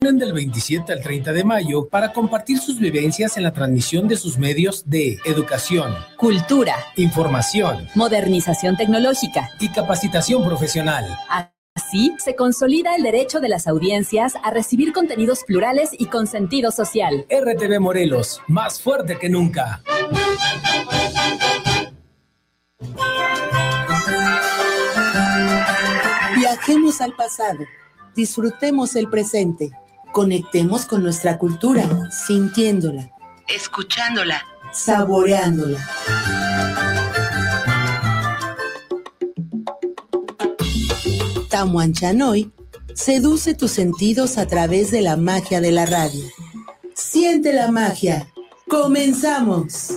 Del 27 al 30 de mayo para compartir sus vivencias en la transmisión de sus medios de educación, cultura, información, modernización tecnológica y capacitación profesional. Así se consolida el derecho de las audiencias a recibir contenidos plurales y con sentido social. RTV Morelos, más fuerte que nunca. Viajemos al pasado, disfrutemos el presente. Conectemos con nuestra cultura, sintiéndola, escuchándola, saboreándola. Tamuanchanoy seduce tus sentidos a través de la magia de la radio. Siente la magia. ¡Comenzamos!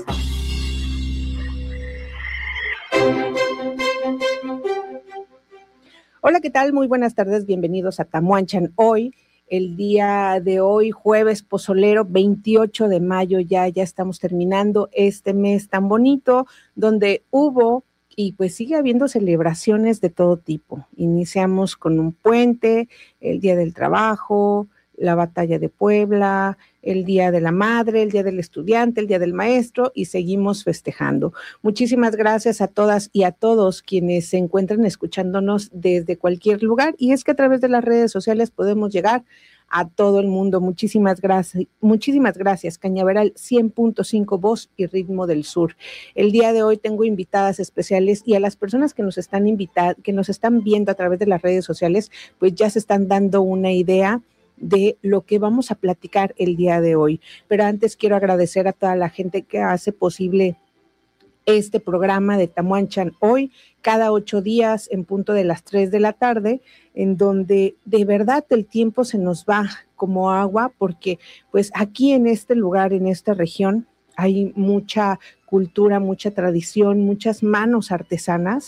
Hola, ¿qué tal? Muy buenas tardes, bienvenidos a Tamuanchan Hoy. El día de hoy, jueves pozolero, 28 de mayo, ya estamos terminando este mes tan bonito, donde hubo y pues sigue habiendo celebraciones de todo tipo. Iniciamos con un puente, el Día del Trabajo, la Batalla de Puebla, el Día de la Madre, el Día del Estudiante, el Día del Maestro, y seguimos festejando. Muchísimas gracias a todas y a todos quienes se encuentran escuchándonos desde cualquier lugar, y es que a través de las redes sociales podemos llegar a todo el mundo. Muchísimas gracias. Cañaveral 100.5, voz y ritmo del sur. El día de hoy tengo invitadas especiales, y a las personas que nos están viendo a través de las redes sociales, pues ya se están dando una idea de lo que vamos a platicar el día de hoy. Pero antes quiero agradecer a toda la gente que hace posible este programa de Tamuanchan Hoy, cada 8 días en punto de las 3 de la tarde, en donde de verdad el tiempo se nos va como agua, porque pues aquí en este lugar, en esta región, hay mucha cultura, mucha tradición, muchas manos artesanas,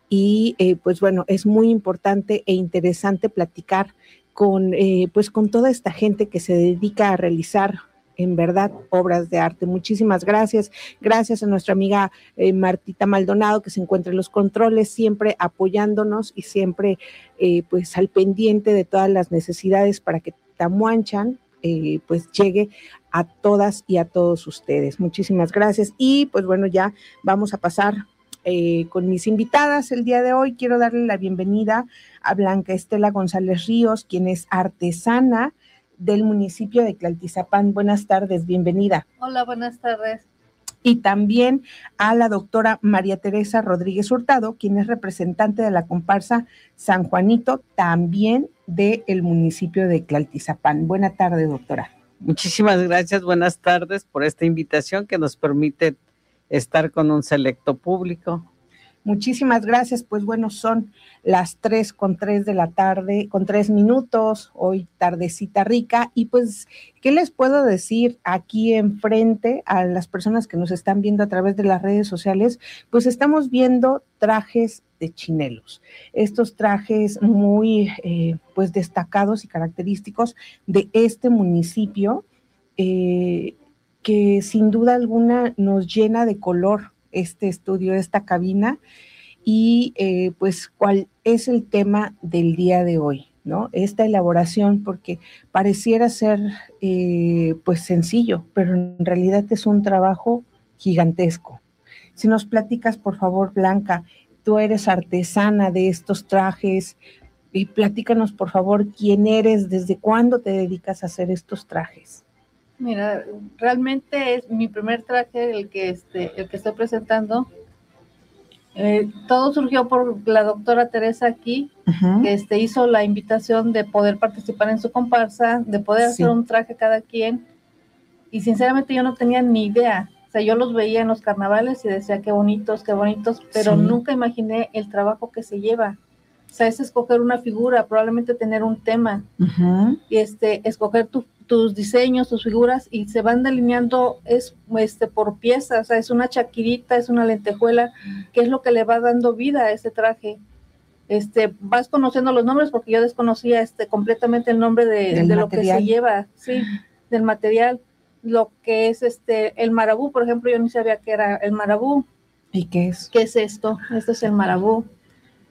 y pues bueno, es muy importante e interesante platicar con toda esta gente que se dedica a realizar en verdad obras de arte. Muchísimas gracias. Gracias a nuestra amiga Martita Maldonado, que se encuentra en los controles, siempre apoyándonos y siempre pues al pendiente de todas las necesidades para que Tamuanchan pues llegue a todas y a todos ustedes. Muchísimas gracias. Y pues bueno, ya vamos a pasar con mis invitadas el día de hoy. Quiero darle la bienvenida a Blanca Estela González Ríos, quien es artesana del municipio de Tlaltizapán. Buenas tardes, bienvenida. Hola, buenas tardes. Y también a la doctora María Teresa Rodríguez Hurtado, quien es representante de la comparsa San Juanito, también del municipio de Tlaltizapán. Buenas tardes, doctora. Muchísimas gracias, buenas tardes por esta invitación que nos permite estar con un selecto público. Muchísimas gracias. Pues bueno, son las 3:03 de la tarde, con 3 minutos, hoy tardecita rica, y pues, ¿qué les puedo decir aquí enfrente a las personas que nos están viendo a través de las redes sociales? Pues estamos viendo trajes de chinelos, estos trajes muy pues destacados y característicos de este municipio, que sin duda alguna nos llena de color este estudio, esta cabina, y pues cuál es el tema del día de hoy, ¿no? Esta elaboración, porque pareciera ser pues sencillo, pero en realidad es un trabajo gigantesco. Si nos platicas, por favor, Blanca, tú eres artesana de estos trajes, y platícanos, por favor, quién eres, desde cuándo te dedicas a hacer estos trajes. Mira, realmente es mi primer traje el que estoy presentando. Todo surgió por la doctora Teresa aquí, que hizo la invitación de poder participar en su comparsa, de poder hacer un traje cada quien, y sinceramente yo no tenía ni idea. O sea, yo los veía en los carnavales y decía qué bonitos, pero nunca imaginé el trabajo que se lleva. O sea, es escoger una figura, probablemente tener un tema, y escoger tus diseños, tus figuras, y se van delineando por piezas. O sea, es una chaquirita, es una lentejuela, que es lo que le va dando vida a ese traje. Vas conociendo los nombres, porque yo desconocía completamente el nombre de lo que se lleva, sí, del material. Lo que es el marabú, por ejemplo, yo ni sabía qué era el marabú. ¿Y qué es? ¿Qué es esto? Esto es el marabú.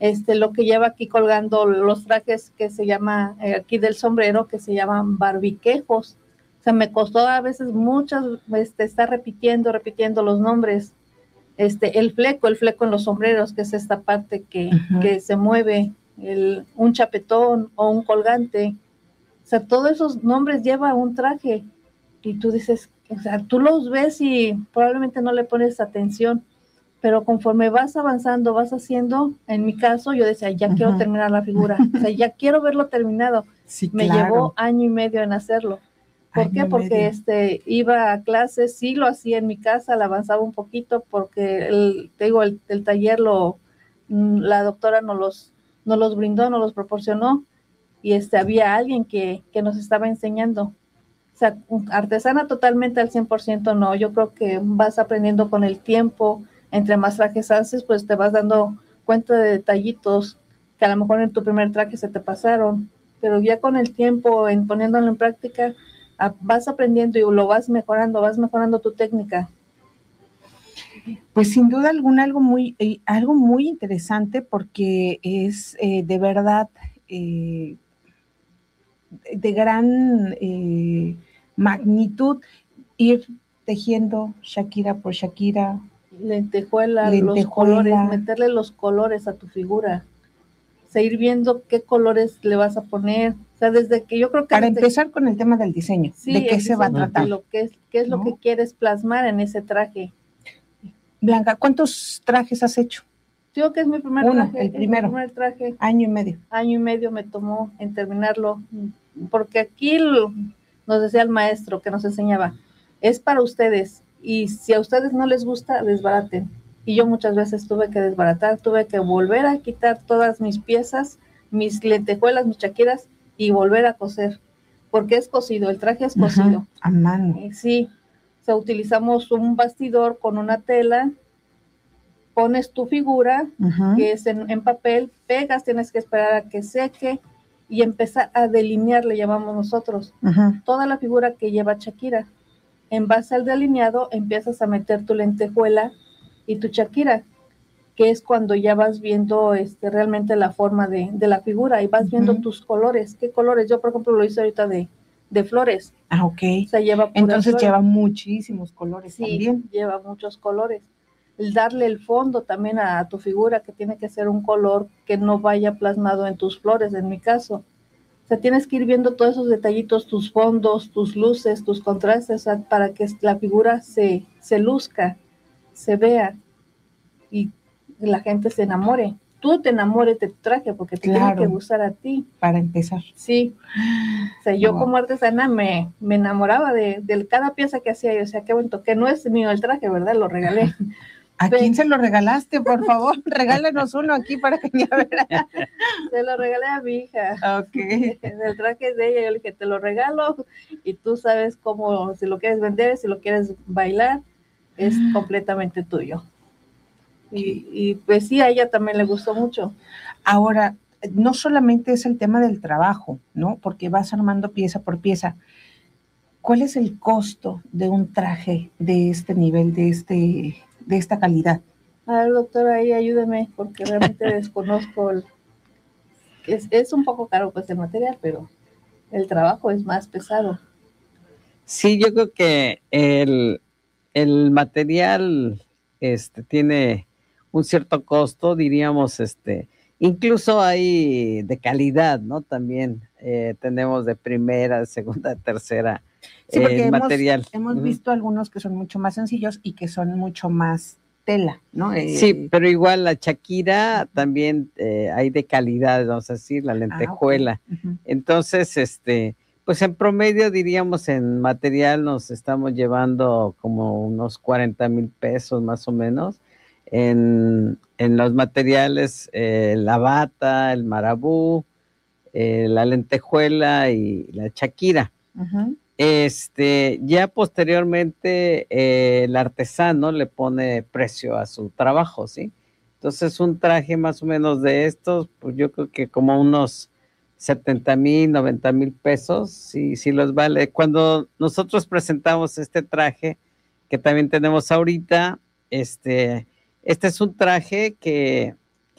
lo que lleva aquí colgando los trajes que se llama, aquí del sombrero, que se llaman barbiquejos. O sea, me costó a veces muchas, estar repitiendo los nombres. El fleco en los sombreros, que es esta parte que se mueve, un chapetón o un colgante. O sea, todos esos nombres lleva un traje. Y tú dices, o sea, tú los ves y probablemente no le pones atención, pero conforme vas avanzando, vas haciendo, en mi caso, yo decía, ya quiero terminar la figura, o sea, ya quiero verlo terminado. Sí, me llevó 1 año y medio en hacerlo. ¿Por qué? Porque iba a clases, sí lo hacía en mi casa, la avanzaba un poquito, porque el taller la doctora nos los brindó, nos los proporcionó, y había alguien que nos estaba enseñando. O sea, artesana totalmente al 100% no, yo creo que vas aprendiendo con el tiempo. Entre más trajes haces, pues te vas dando cuenta de detallitos que a lo mejor en tu primer traje se te pasaron, pero ya con el tiempo, poniéndolo en práctica, vas aprendiendo y lo vas mejorando tu técnica. Pues sin duda alguna algo muy interesante, porque es de verdad de gran magnitud ir tejiendo Shakira por Shakira, lentejuela, los colores, meterle los colores a tu figura, seguir viendo qué colores le vas a poner. O sea, desde que yo creo que... Para empezar con el tema del diseño, sí, ¿de qué se va a tratar? ¿Qué es lo que quieres plasmar en ese traje? Blanca, ¿cuántos trajes has hecho? Digo que es mi primer traje. El primero. Mi primer traje. 1 año y medio. 1 año y medio me tomó en terminarlo, porque aquí nos decía el maestro que nos enseñaba, es para ustedes, y si a ustedes no les gusta, desbaraten. Y yo muchas veces tuve que desbaratar, tuve que volver a quitar todas mis piezas, mis lentejuelas, mis chaquiras, y volver a coser, porque es cosido, el traje es cosido. A mano. Sí, o sea, utilizamos un bastidor con una tela, pones tu figura, que es en papel, pegas, tienes que esperar a que seque, y empezar a delinear, le llamamos nosotros, toda la figura que lleva Shakira. En base al delineado, empiezas a meter tu lentejuela y tu Shakira, que es cuando ya vas viendo realmente la forma de la figura, y vas viendo tus colores. ¿Qué colores? Yo, por ejemplo, lo hice ahorita de flores. Ah, ok. O sea, entonces lleva muchísimos colores. Sí, también. Lleva muchos colores. El darle el fondo también a tu figura, que tiene que ser un color que no vaya plasmado en tus flores, en mi caso. O sea, tienes que ir viendo todos esos detallitos, tus fondos, tus luces, tus contrastes, o sea, para que la figura se luzca, se vea y la gente se enamore. Tú te enamores de tu traje, porque te tiene que gustar a ti. Para empezar. Sí. O sea, yo como artesana me enamoraba de cada pieza que hacía. Yo, o sea, qué bonito, que no es mío el traje, ¿verdad? Lo regalé. ¿A quién se lo regalaste, por favor? Regálanos uno aquí para que me vea. Se lo regalé a mi hija. Ok. El traje es de ella, yo le dije, te lo regalo, y tú sabes cómo, si lo quieres vender, si lo quieres bailar, es completamente tuyo. Y pues sí, a ella también le gustó mucho. Ahora, no solamente es el tema del trabajo, ¿no? Porque vas armando pieza por pieza. ¿Cuál es el costo de un traje de este nivel, de esta calidad? A ver, doctora, ahí ayúdeme, porque realmente desconozco. Es un poco caro pues el material, pero el trabajo es más pesado. Sí, yo creo que el material tiene un cierto costo, diríamos, incluso hay de calidad, ¿no? También tenemos de primera, segunda, tercera. Sí, porque material. Hemos visto algunos que son mucho más sencillos y que son mucho más tela, ¿no? Sí, pero igual la Shakira también hay de calidad, vamos a decir, la lentejuela. Okay. Entonces, pues en promedio diríamos en material nos estamos llevando como unos 40,000 pesos más o menos. En los materiales, la bata, el marabú, la lentejuela y la Shakira. Ya posteriormente el artesano le pone precio a su trabajo, ¿sí? Entonces un traje más o menos de estos, pues yo creo que como unos 70,000, 90,000 pesos, sí los vale. Cuando nosotros presentamos este traje, que también tenemos ahorita, este es un traje que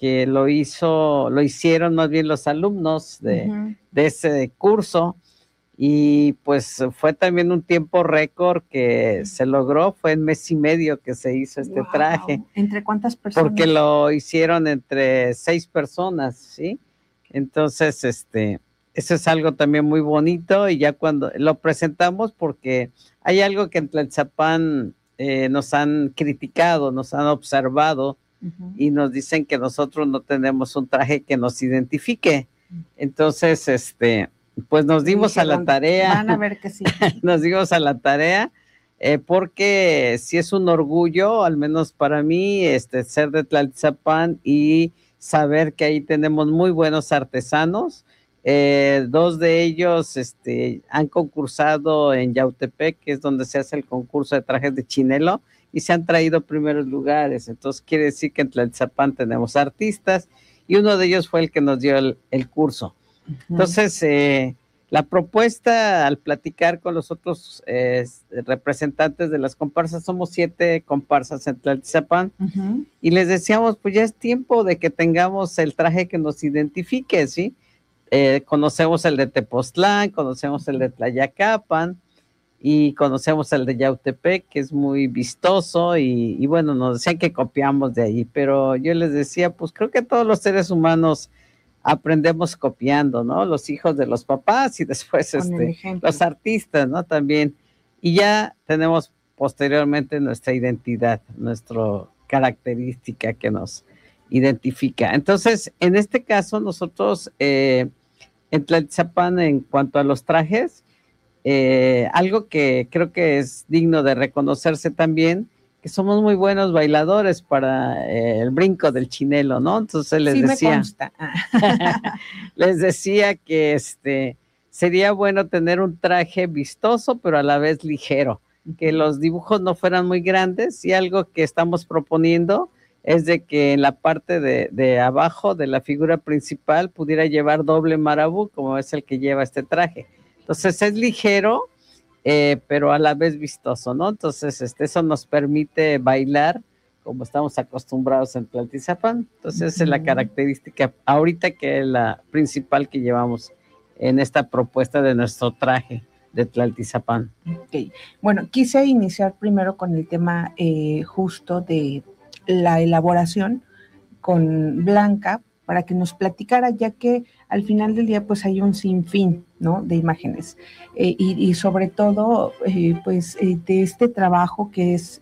que lo hicieron más bien los alumnos de ese curso, y pues fue también un tiempo récord que se logró, fue en mes y medio que se hizo este traje. ¿Entre cuántas personas? Porque lo hicieron entre 6 personas, ¿sí? Entonces, eso es algo también muy bonito, y ya cuando lo presentamos, porque hay algo que en Tlaltizapán nos han criticado, nos han observado, y nos dicen que nosotros no tenemos un traje que nos identifique. Entonces, pues nos dimos a la tarea. Van a ver que sí. Nos dimos a la tarea, porque sí es un orgullo, al menos para mí, ser de Tlaltizapán y saber que ahí tenemos muy buenos artesanos. 2 de ellos han concursado en Yautepec, que es donde se hace el concurso de trajes de chinelo, y se han traído primeros lugares. Entonces quiere decir que en Tlaltizapán tenemos artistas, y uno de ellos fue el que nos dio el curso. Entonces, la propuesta, al platicar con los otros representantes de las comparsas, somos 7 comparsas en Tlaltizapán, y les decíamos, pues ya es tiempo de que tengamos el traje que nos identifique, ¿sí? Conocemos el de Tepoztlán, conocemos el de Tlayacapan, y conocemos el de Yautepec, que es muy vistoso, y bueno, nos decían que copiamos de ahí, pero yo les decía, pues creo que todos los seres humanos aprendemos copiando, ¿no? Los hijos de los papás, y después los artistas, ¿no? También, y ya tenemos posteriormente nuestra identidad, nuestra característica que nos identifica. Entonces, en este caso, nosotros en Tlaltizapán, en cuanto a los trajes, algo que creo que es digno de reconocerse también, que somos muy buenos bailadores para el brinco del chinelo, ¿no? Entonces les decía, me consta. les decía que sería bueno tener un traje vistoso, pero a la vez ligero, que los dibujos no fueran muy grandes, y algo que estamos proponiendo es de que en la parte de abajo de la figura principal pudiera llevar doble marabú, como es el que lleva este traje. Entonces es ligero, pero a la vez vistoso, ¿no? Entonces eso nos permite bailar como estamos acostumbrados en Tlaltizapán. Entonces esa es la característica ahorita, que es la principal que llevamos en esta propuesta de nuestro traje de Tlaltizapán. Okay. Bueno, quise iniciar primero con el tema justo de la elaboración con Blanca, para que nos platicara, ya que al final del día pues hay un sinfín, ¿no?, de imágenes, y sobre todo pues de este trabajo que es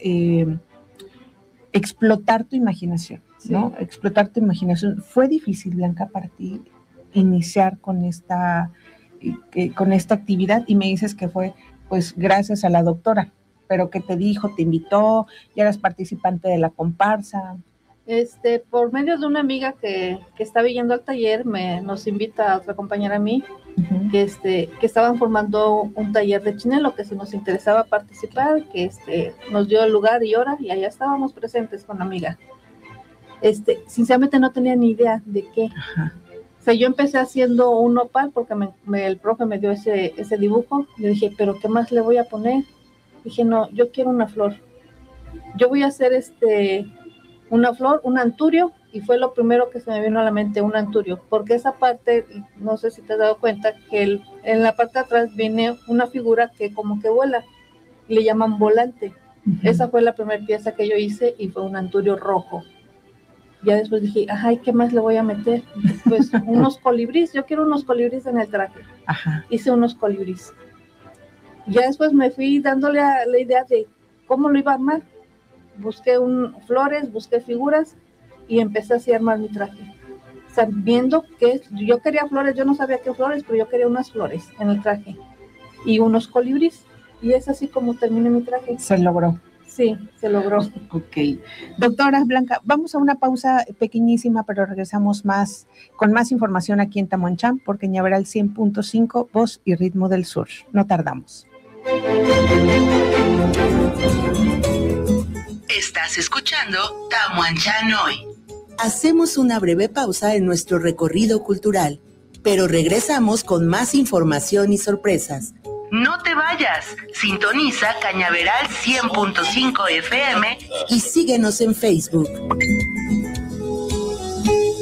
explotar tu imaginación, ¿no? Sí. Explotar tu imaginación. ¿Fue difícil, Blanca, para ti iniciar con esta actividad? Y me dices que fue pues gracias a la doctora, pero ¿qué te dijo? ¿Te invitó? ¿Ya eras participante de la comparsa? Por medio de una amiga que estaba yendo al taller, nos invita a otra compañera a mí, que estaban formando un taller de chinelo, que si nos interesaba participar, que nos dio el lugar y hora, y allá estábamos presentes con la amiga. Sinceramente no tenía ni idea de qué. O sea, yo empecé haciendo un nopal, porque el profe me dio ese dibujo. Le dije, ¿pero qué más le voy a poner? Dije, no, yo quiero una flor. Yo voy a hacer una flor, un anturio, y fue lo primero que se me vino a la mente, un anturio, porque esa parte, no sé si te has dado cuenta, que en la parte de atrás viene una figura que como que vuela, y le llaman volante. Esa fue la primera pieza que yo hice, y fue un anturio rojo. Ya después dije, ay, ¿qué más le voy a meter? Pues unos colibríes, yo quiero unos colibríes en el traje. Hice unos colibríes. Ya después me fui dándole a la idea de cómo lo iba a armar. Busqué flores, busqué figuras, y empecé así a armar mi traje. Sabiendo que yo quería flores, yo no sabía qué flores, pero yo quería unas flores en el traje y unos colibríes, y es así como terminé mi traje. Se logró. Sí, se logró. Ok. Doctora Blanca, vamos a una pausa pequeñísima, pero regresamos con más información aquí en Tamuanchán, porque Cañaveral 100.5, voz y ritmo del sur. No tardamos. Estás escuchando Tamuanchán Hoy. Hacemos una breve pausa en nuestro recorrido cultural, pero regresamos con más información y sorpresas. No te vayas, sintoniza Cañaveral 100.5 FM y síguenos en Facebook.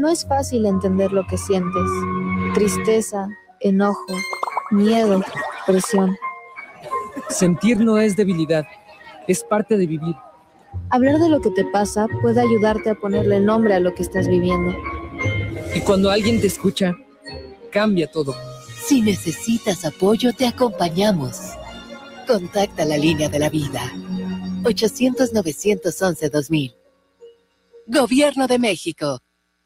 no es fácil entender lo que sientes. Tristeza, enojo, miedo, presión. Sentir no es debilidad, es parte de vivir. Hablar de lo que te pasa puede ayudarte a ponerle nombre a lo que estás viviendo. Y cuando alguien te escucha, cambia todo. Si necesitas apoyo, te acompañamos. Contacta la línea de la vida. 800-911-2000. Gobierno de México.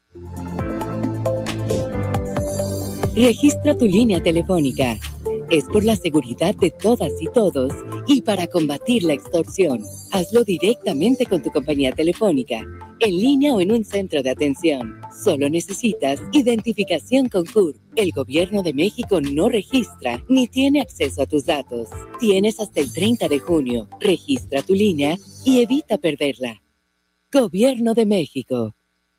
Registra tu línea telefónica. Es por la seguridad de todas y todos y para combatir la extorsión. Hazlo directamente con tu compañía telefónica, en línea o en un centro de atención. Solo necesitas identificación con CURP. El Gobierno de México no registra ni tiene acceso a tus datos. Tienes hasta el 30 de junio. Registra tu línea y evita perderla. Gobierno de México.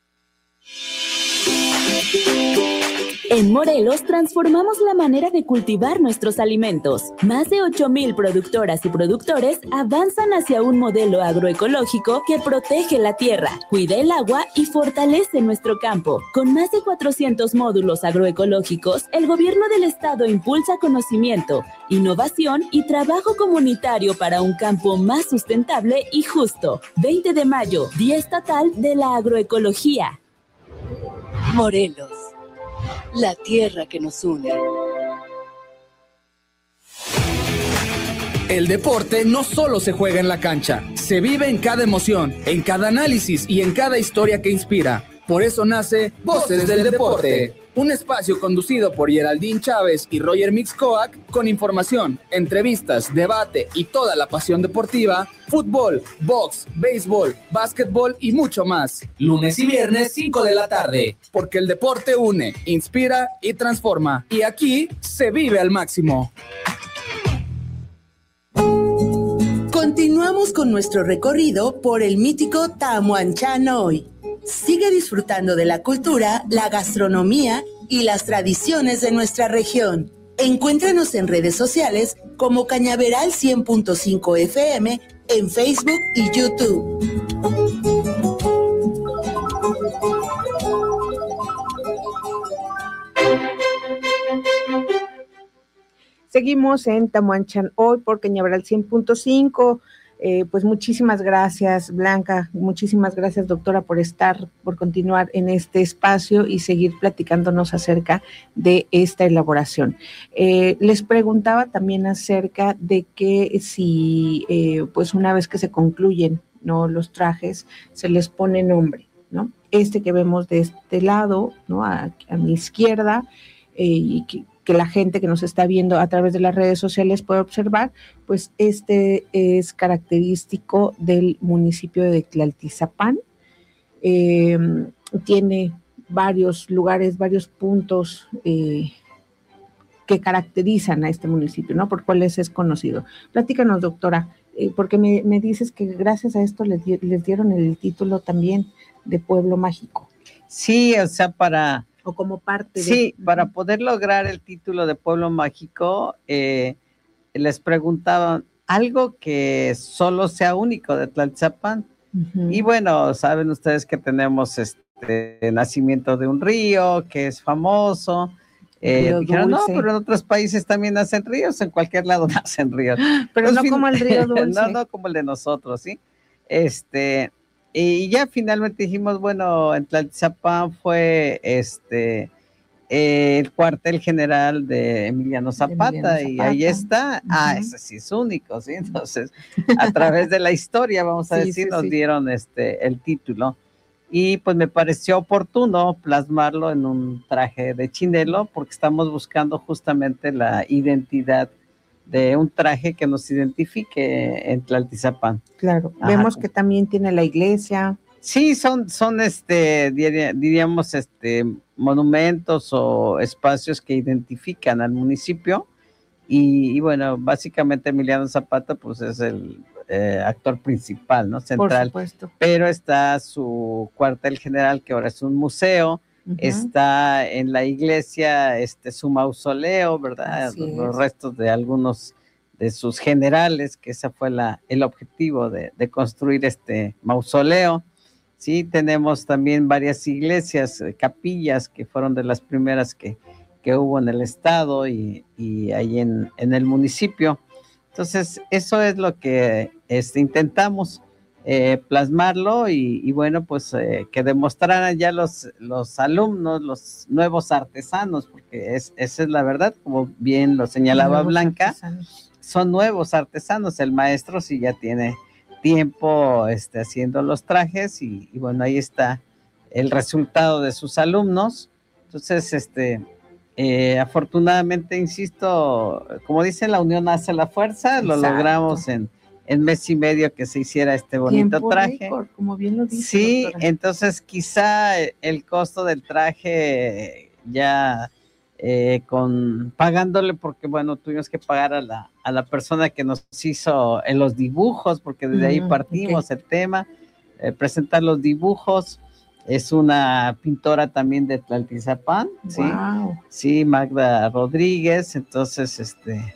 En Morelos transformamos la manera de cultivar nuestros alimentos. Más de 8,000 productoras y productores avanzan hacia un modelo agroecológico que protege la tierra, cuida el agua y fortalece nuestro campo. Con más de 400 módulos agroecológicos, el gobierno del estado impulsa conocimiento, innovación y trabajo comunitario para un campo más sustentable y justo. 20 de mayo, Día Estatal de la Agroecología. Morelos. La tierra que nos une. El deporte no solo se juega en la cancha, se vive en cada emoción, en cada análisis y en cada historia que inspira. Por eso nace Voces del Deporte, un espacio conducido por Geraldine Chávez y Roger Mixcoac, con información, entrevistas, debate y toda la pasión deportiva, fútbol, box, béisbol, básquetbol y mucho más. Lunes y viernes, 5 de la tarde. Porque el deporte une, inspira y transforma. Y aquí se vive al máximo. Continuamos con nuestro recorrido por el mítico Tamuanchanoy. Sigue disfrutando de la cultura, la gastronomía y las tradiciones de nuestra región. Encuéntranos en redes sociales como Cañaveral 100.5 FM en Facebook y YouTube. Seguimos en Tamuanchan hoy por Cañaveral 100.5. Pues muchísimas gracias, Blanca, muchísimas gracias, doctora, por continuar en este espacio y seguir platicándonos acerca de esta elaboración. Les preguntaba también acerca de que si, pues una vez que se concluyen, ¿no?, los trajes, se les pone nombre, ¿no? Este que vemos de este lado, ¿no?, a mi izquierda, y que la gente que nos está viendo a través de las redes sociales puede observar, pues este es característico del municipio de Tlaltizapán. Tiene varios lugares, varios puntos que caracterizan a este municipio, ¿no? Por cuáles es conocido. Platícanos, doctora, porque me dices que gracias a esto les dieron el título también de pueblo mágico. Sí, o sea, o como parte de... Sí, para poder lograr el título de pueblo mágico, les preguntaban algo que solo sea único de Tlaltizapán. Uh-huh. Y bueno, saben ustedes que tenemos nacimiento de un río que es famoso. Dijeron, no, pero en otros países también nacen ríos, en cualquier lado nacen ríos. Pero no como el río Dulce. No como el de nosotros, ¿sí? Y ya finalmente dijimos, bueno, en Tlaltizapán fue el cuartel general de Emiliano Zapata, y ahí está. Uh-huh. Ese sí es único, ¿sí? Entonces, a través de la historia, vamos a decir, nos dieron el título. Y pues me pareció oportuno plasmarlo en un traje de chinelo, porque estamos buscando justamente la identidad de un traje que nos identifique en Tlaltizapán. Claro, ajá, vemos que también tiene la iglesia. Sí, son diríamos, monumentos o espacios que identifican al municipio, y bueno, básicamente Emiliano Zapata, pues es el actor principal, ¿no? Central. Por supuesto. Pero está su cuartel general, que ahora es un museo. Uh-huh. Está en la iglesia su mausoleo, ¿verdad? Los restos de algunos de sus generales, que ese fue el objetivo de construir este mausoleo. Sí, tenemos también varias iglesias, capillas que fueron de las primeras que hubo en el estado y ahí en el municipio. Entonces, eso es lo que intentamos plasmarlo y bueno, pues que demostraran ya los alumnos, los nuevos artesanos, porque esa es la verdad, como bien lo señalaba nuevos Blanca, artesanos. Son nuevos artesanos, el maestro sí ya tiene tiempo haciendo los trajes y bueno, ahí está el resultado de sus alumnos. Entonces, afortunadamente, insisto, como dice, la unión hace la fuerza. Exacto. Lo logramos en mes y medio que se hiciera este bonito tiempo traje. Récord, como bien lo dice, sí, doctora. Entonces quizá el costo del traje ya pagándole, porque bueno, tuvimos que pagar a la persona que nos hizo los dibujos, porque desde ahí partimos el tema, presentar los dibujos. Es una pintora también de Tlaltizapán, ¿sí? Wow. Sí, Magda Rodríguez. Entonces,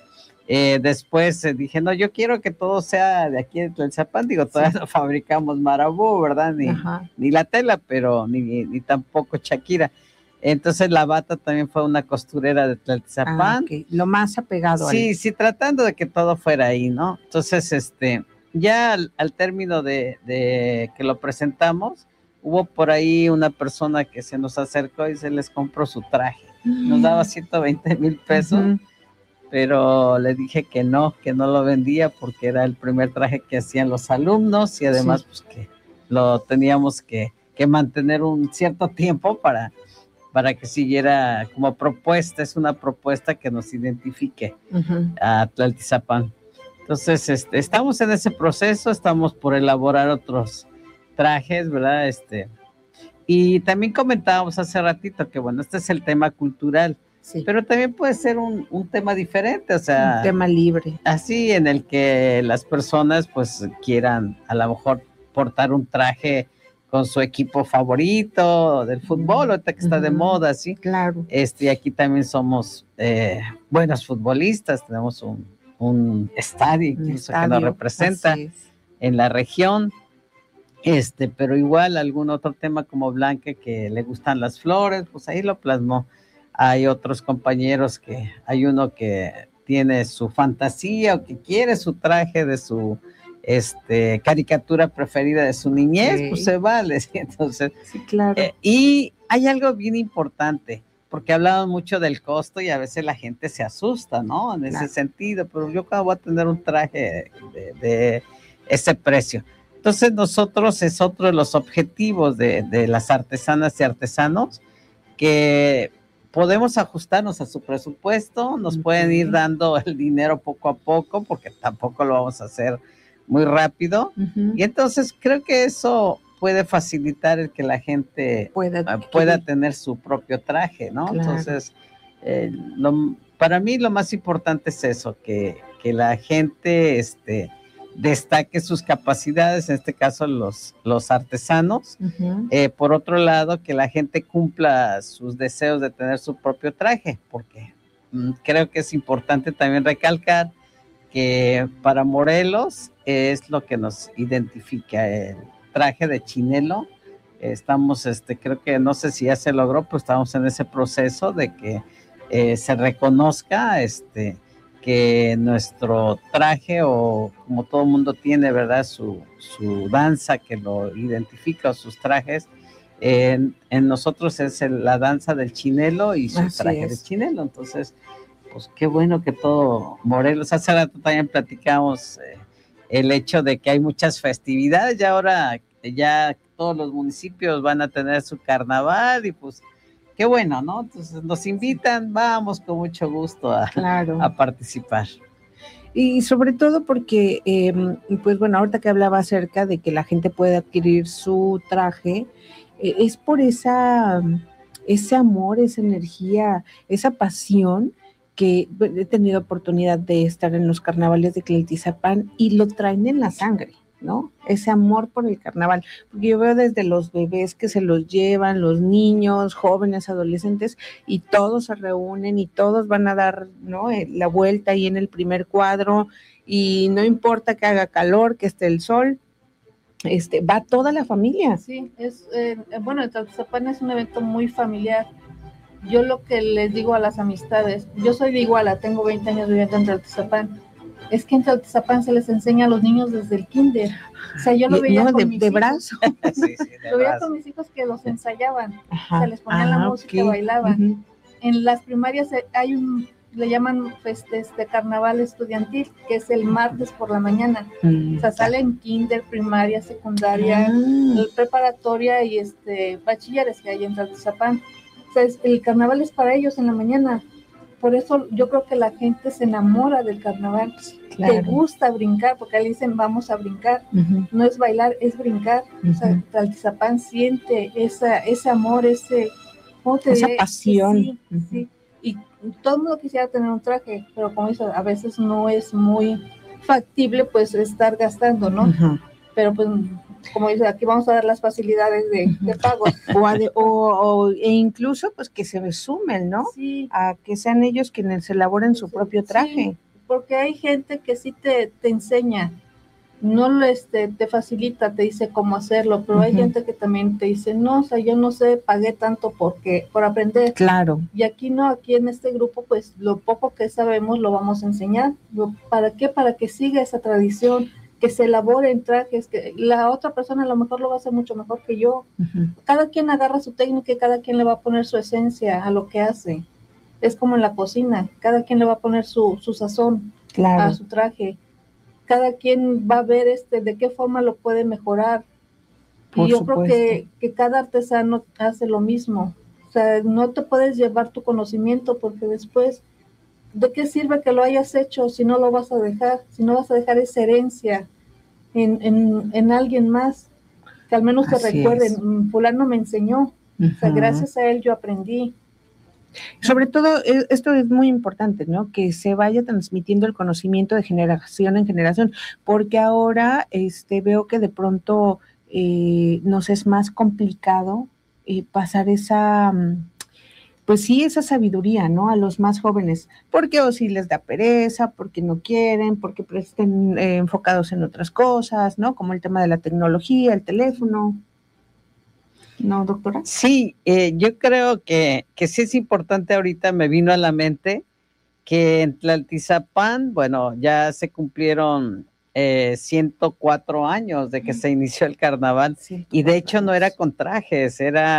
después dije, no, yo quiero que todo sea de aquí de Tlaltizapán. Digo, todavía no fabricamos marabú, ¿verdad? Ni la tela, pero ni tampoco Shakira. Entonces la bata también fue una costurera de Tlaltizapán. Okay. Lo más apegado. Sí, tratando de que todo fuera ahí, ¿no? Entonces, ya al término de que lo presentamos, hubo por ahí una persona que se nos acercó y se les compró su traje. Nos daba 120,000 pesos, pero le dije que no lo vendía porque era el primer traje que hacían los alumnos y además pues que lo teníamos que mantener un cierto tiempo para que siguiera como propuesta. Es una propuesta que nos identifique a Tlaltizapán. Entonces, estamos en ese proceso, estamos por elaborar otros trajes, ¿verdad? Y también comentábamos hace ratito que, bueno, este es el tema cultural, pero también puede ser un tema diferente, o sea, un tema libre. Así, en el que las personas, pues, quieran a lo mejor portar un traje con su equipo favorito del fútbol, ahorita que está de moda, ¿sí? Claro. Y aquí también somos buenos futbolistas, tenemos un estadio incluso que nos representa en la región. Pero igual algún otro tema como Blanca que le gustan las flores, pues ahí lo plasmó. Hay otros compañeros hay uno que tiene su fantasía o que quiere su traje de su caricatura preferida de su niñez, pues se vale, ¿sí? Entonces, sí, claro. Y hay algo bien importante, porque hablamos mucho del costo y a veces la gente se asusta, ¿no? En ese sentido, pero yo acabo de tener un traje de ese precio. Entonces nosotros es otro de los objetivos de las artesanas y artesanos, que podemos ajustarnos a su presupuesto, nos pueden ir dando el dinero poco a poco, porque tampoco lo vamos a hacer muy rápido, y entonces creo que eso puede facilitar el que la gente pueda tener su propio traje, ¿no? Claro. Entonces, para mí lo más importante es eso, que la gente destaque sus capacidades, en este caso los artesanos. Por otro lado, que la gente cumpla sus deseos de tener su propio traje, porque creo que es importante también recalcar que para Morelos es lo que nos identifica, el traje de chinelo. Estamos, creo que no sé si ya se logró, pues estamos en ese proceso de que se reconozca que nuestro traje, o como todo mundo tiene, ¿verdad?, su danza que lo identifica, o sus trajes, en nosotros es la danza del chinelo y su traje de chinelo. Entonces, pues qué bueno que todo Morelos. Hace rato también platicamos el hecho de que hay muchas festividades y ahora ya todos los municipios van a tener su carnaval y pues qué bueno, ¿no? Entonces nos invitan, vamos con mucho gusto a participar. Y sobre todo porque, pues bueno, ahorita que hablaba acerca de que la gente puede adquirir su traje, es por ese amor, esa energía, esa pasión, que he tenido oportunidad de estar en los carnavales de Tlaltizapán y lo traen en la sangre, ¿no? Ese amor por el carnaval, porque yo veo desde los bebés que se los llevan, los niños, jóvenes, adolescentes, y todos se reúnen y todos van a dar, ¿no?, la vuelta ahí en el primer cuadro, y no importa que haga calor, que esté el sol, va toda la familia. Sí, bueno, el Tlaltizapán es un evento muy familiar. Yo lo que les digo a las amistades, yo soy de Iguala, tengo 20 años viviendo en Tlaltizapán, es que en Tlaltizapán se les enseña a los niños desde el kinder. O sea, yo lo veía con mis hijos. Brazo. Lo veía con mis hijos que los ensayaban. Se les ponían la música, bailaban. En las primarias hay le llaman carnaval estudiantil, que es el martes por la mañana. O sea, salen kinder, primaria, secundaria, preparatoria y bachilleres que hay en Tlaltizapán. O sea, el carnaval es para ellos en la mañana. Por eso yo creo que la gente se enamora del carnaval. Claro. Te gusta brincar, porque ahí dicen vamos a brincar. No es bailar, es brincar. O sea, Tlaltizapán siente ese amor, esa pasión. Sí. Y todo el mundo quisiera tener un traje, pero como dice, a veces no es muy factible pues estar gastando, ¿no? Pero pues como dice, aquí vamos a dar las facilidades de pago. E incluso pues que se sumen, ¿no? Sí. A que sean ellos quienes elaboren su propio traje. Sí, porque hay gente que sí te enseña, no te facilita, te dice cómo hacerlo, pero hay gente que también te dice, no, o sea, yo no sé, pagué tanto por aprender. Claro. Y aquí no, aquí en este grupo, pues lo poco que sabemos lo vamos a enseñar. ¿Para qué? Para que siga esa tradición, que se elaboren trajes, que la otra persona a lo mejor lo va a hacer mucho mejor que yo. Cada quien agarra su técnica y cada quien le va a poner su esencia a lo que hace. Es como en la cocina, cada quien le va a poner su sazón a su traje. Cada quien va a ver de qué forma lo puede mejorar. Y yo creo que cada artesano hace lo mismo. O sea, no te puedes llevar tu conocimiento porque después, ¿de qué sirve que lo hayas hecho si no lo vas a dejar? Si no vas a dejar esa herencia en alguien más, que al menos te recuerden, fulano me enseñó. O sea, gracias a él yo aprendí. Sobre todo, esto es muy importante, ¿no? Que se vaya transmitiendo el conocimiento de generación en generación, porque ahora veo que de pronto nos es más complicado pasar esa sabiduría, ¿no? A los más jóvenes, porque o si les da pereza, porque no quieren, porque estén enfocados en otras cosas, ¿no? Como el tema de la tecnología, el teléfono. ¿No, doctora? Sí, yo creo que sí es importante. Ahorita me vino a la mente que en Tlaltizapán, bueno, ya se cumplieron 104 años de que se inició el carnaval, y de hecho no era con trajes, era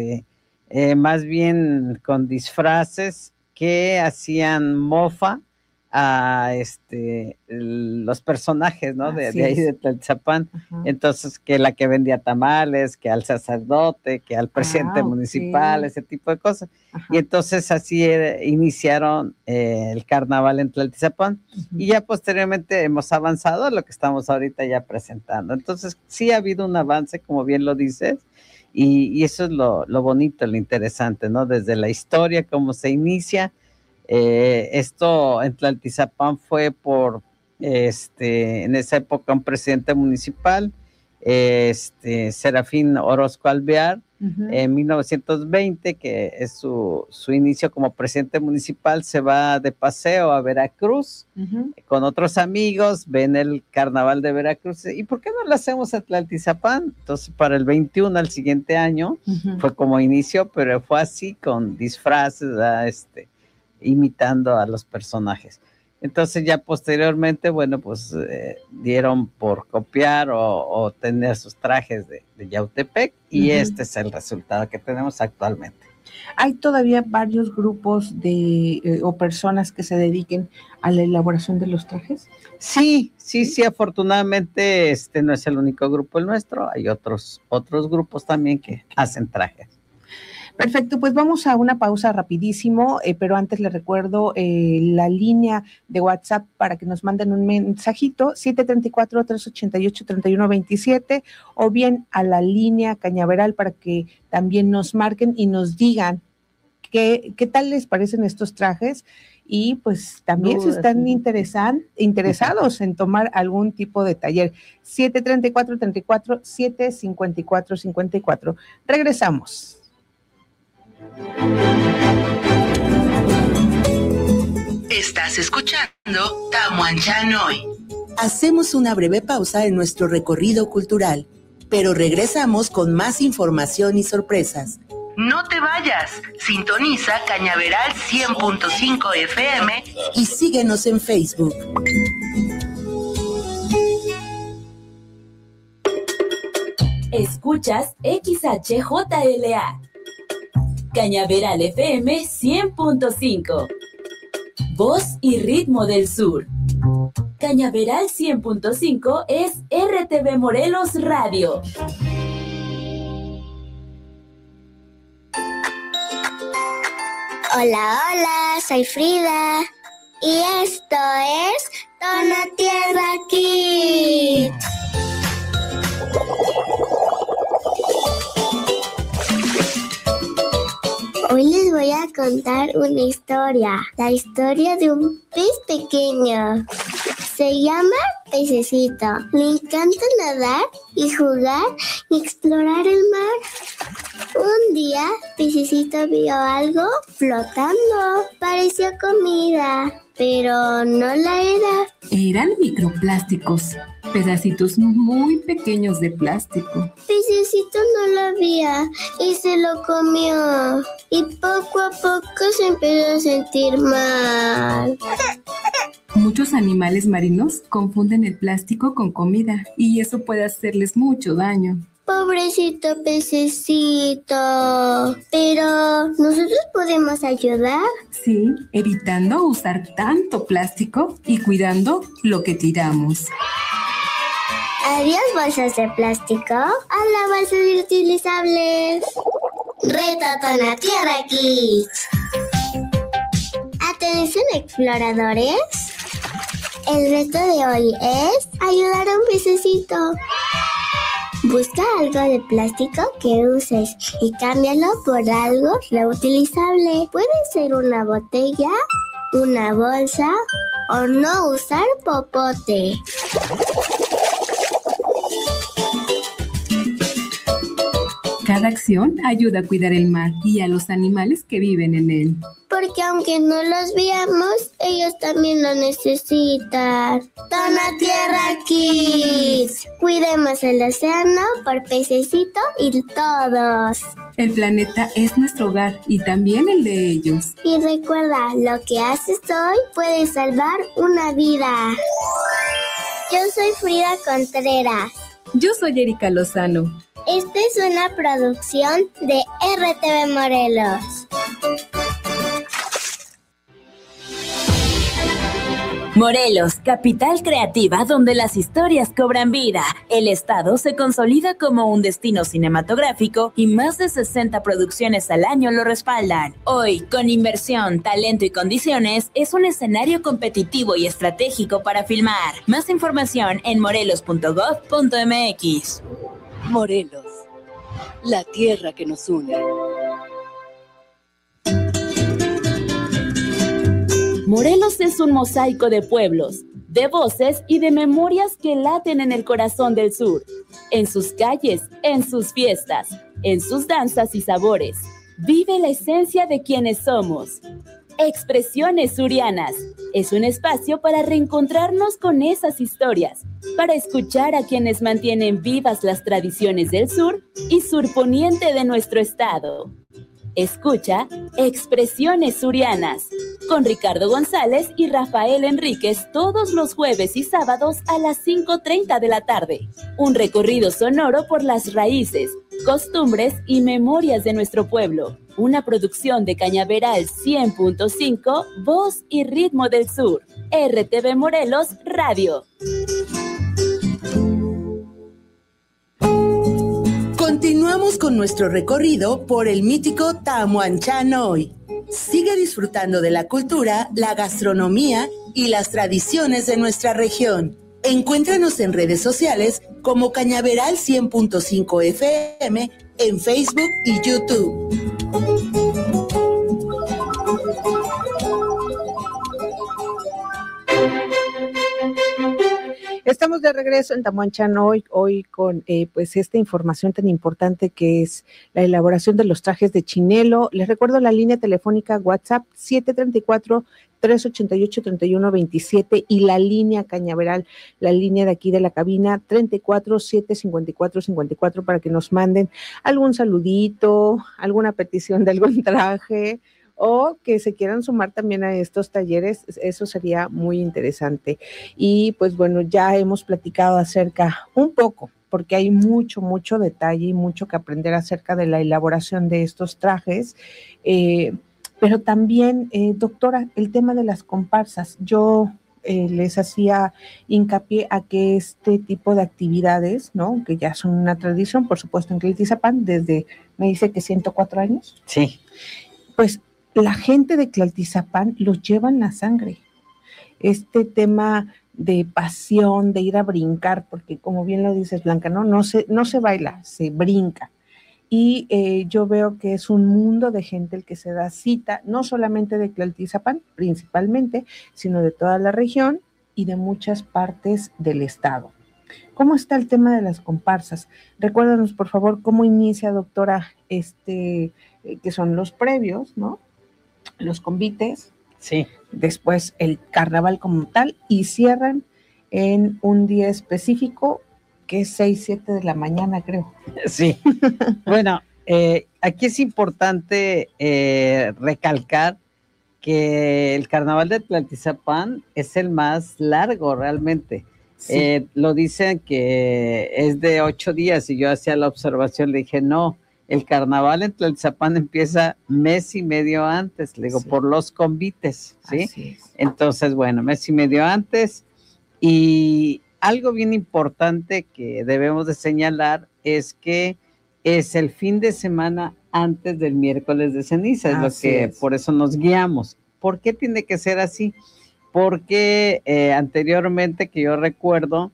más bien con disfraces que hacían mofa a los personajes, ¿no? De ahí de Tlaltizapán. Entonces, que la que vendía tamales, que al sacerdote, que al presidente municipal, ese tipo de cosas. Y entonces así iniciaron el carnaval en Tlaltizapán, y ya posteriormente hemos avanzado a lo que estamos ahorita ya presentando. Entonces sí ha habido un avance, como bien lo dices, y eso es lo bonito, lo interesante, ¿no? Desde la historia, cómo se inicia. Esto en Tlaltizapán fue por en esa época un presidente municipal, Serafín Orozco Alvear, en 1920, que es su inicio como presidente municipal. Se va de paseo a Veracruz con otros amigos, ven el carnaval de Veracruz, ¿y por qué no lo hacemos en Tlaltizapán? Entonces para el 21, al siguiente año, fue como inicio, pero fue así con disfraces, imitando a los personajes. Entonces ya posteriormente, bueno, pues dieron por copiar o tener sus trajes de Yautepec, y este es el resultado que tenemos actualmente. ¿Hay todavía varios grupos o personas que se dediquen a la elaboración de los trajes? Sí, afortunadamente no es el único grupo el nuestro, hay otros grupos también que hacen trajes. Perfecto, pues vamos a una pausa rapidísimo, pero antes les recuerdo la línea de WhatsApp para que nos manden un mensajito, 734-388-3127, o bien a la línea Cañaveral para que también nos marquen y nos digan qué tal les parecen estos trajes, y pues también si están interesados en tomar algún tipo de taller. 734-34-754-54. Regresamos. Estás escuchando Tamuanchán Hoy. Hacemos una breve pausa en nuestro recorrido cultural, pero regresamos con más información y sorpresas. No te vayas, sintoniza Cañaveral 100.5 FM y síguenos en Facebook. Escuchas XHJLA, Cañaveral FM 100.5, Voz y Ritmo del Sur. Cañaveral 100.5 es RTV Morelos Radio. Hola, hola, soy Frida y esto es Tona Tierra Kids. Hoy les voy a contar una historia, la historia de un pez pequeño. Se llama Pececito. Le encanta nadar y jugar y explorar el mar. Un día, Pececito vio algo flotando. Parecía comida, pero no la era. Eran microplásticos, pedacitos muy pequeños de plástico. Pececito no lo veía y se lo comió. Y poco a poco se empezó a sentir mal. Muchos animales marinos confunden el plástico con comida y eso puede hacerles mucho daño. Pobrecito Pececito. Pero, ¿nosotros podemos ayudar? Sí, evitando usar tanto plástico y cuidando lo que tiramos. Adiós bolsas de plástico. Hola bolsas reutilizables. Reto Tona Tierra Kids. Atención exploradores. El reto de hoy es ayudar a un pececito. Busca algo de plástico que uses y cámbialo por algo reutilizable. Puede ser una botella, una bolsa o no usar popote. Cada acción ayuda a cuidar el mar y a los animales que viven en él. Porque aunque no los veamos, ellos también lo necesitan. Tona Tierra Kids. Cuidemos el océano por Pececito y todos. El planeta es nuestro hogar y también el de ellos. Y recuerda, lo que haces hoy puede salvar una vida. Yo soy Frida Contreras. Yo soy Erika Lozano. Esta es una producción de RTV Morelos. Morelos, capital creativa donde las historias cobran vida. El estado se consolida como un destino cinematográfico y más de 60 producciones al año lo respaldan. Hoy, con inversión, talento y condiciones, es un escenario competitivo y estratégico para filmar. Más información en morelos.gov.mx. Morelos, la tierra que nos une. Morelos es un mosaico de pueblos, de voces y de memorias que laten en el corazón del sur, en sus calles, en sus fiestas, en sus danzas y sabores. Vive la esencia de quienes somos. Expresiones Surianas es un espacio para reencontrarnos con esas historias, para escuchar a quienes mantienen vivas las tradiciones del sur y surponiente de nuestro estado. Escucha Expresiones Surianas con Ricardo González y Rafael Enríquez todos los jueves y sábados a las 5:30 de la tarde. Un recorrido sonoro por las raíces, costumbres y memorias de nuestro pueblo. Una producción de Cañaveral 100.5, Voz y Ritmo del Sur. RTV Morelos Radio. Continuamos con nuestro recorrido por el mítico Tamuanchanoy. Sigue disfrutando de la cultura, la gastronomía y las tradiciones de nuestra región. Encuéntranos en redes sociales como Cañaveral 100.5 FM en Facebook y YouTube. Estamos de regreso en Tamuanchan hoy con pues esta información tan importante que es la elaboración de los trajes de Chinelo. Les recuerdo la línea telefónica WhatsApp 734-388-3127 y la línea Cañaveral, la línea de aquí de la cabina 34-754-54 para que nos manden algún saludito, alguna petición de algún traje, o que se quieran sumar también a estos talleres, eso sería muy interesante. Y pues bueno, ya hemos platicado acerca un poco, porque hay mucho detalle y mucho que aprender acerca de la elaboración de estos trajes, pero también, doctora, el tema de las comparsas, yo les hacía hincapié a que este tipo de actividades, ¿no?, que ya son una tradición, por supuesto, en Tlaltizapán, desde, me dice que 104 años. Sí. Pues la gente de Tlaltizapán los lleva en la sangre. Este tema de pasión, de ir a brincar, porque como bien lo dices, Blanca, no se baila, se brinca. Y yo veo que es un mundo de gente el que se da cita, no solamente de Tlaltizapán, principalmente, sino de toda la región y de muchas partes del estado. ¿Cómo está el tema de las comparsas? Recuérdanos, por favor, cómo inicia, doctora, que son los previos, ¿no?, los convites, sí, después el carnaval como tal, y cierran en un día específico que es 6-7 de la mañana, creo. Sí. Bueno, aquí es importante recalcar que el carnaval de Tlaltizapán es el más largo realmente. Sí. Lo dicen que es de 8 días y yo hacía la observación, le dije, no, el carnaval en Tlaltizapán empieza mes y medio antes, le digo, sí, por los convites, ¿sí? Entonces, bueno, mes y medio antes. Y algo bien importante que debemos de señalar es que es el fin de semana antes del miércoles de ceniza, es lo que por eso nos guiamos. ¿Por qué tiene que ser así? Porque anteriormente, que yo recuerdo,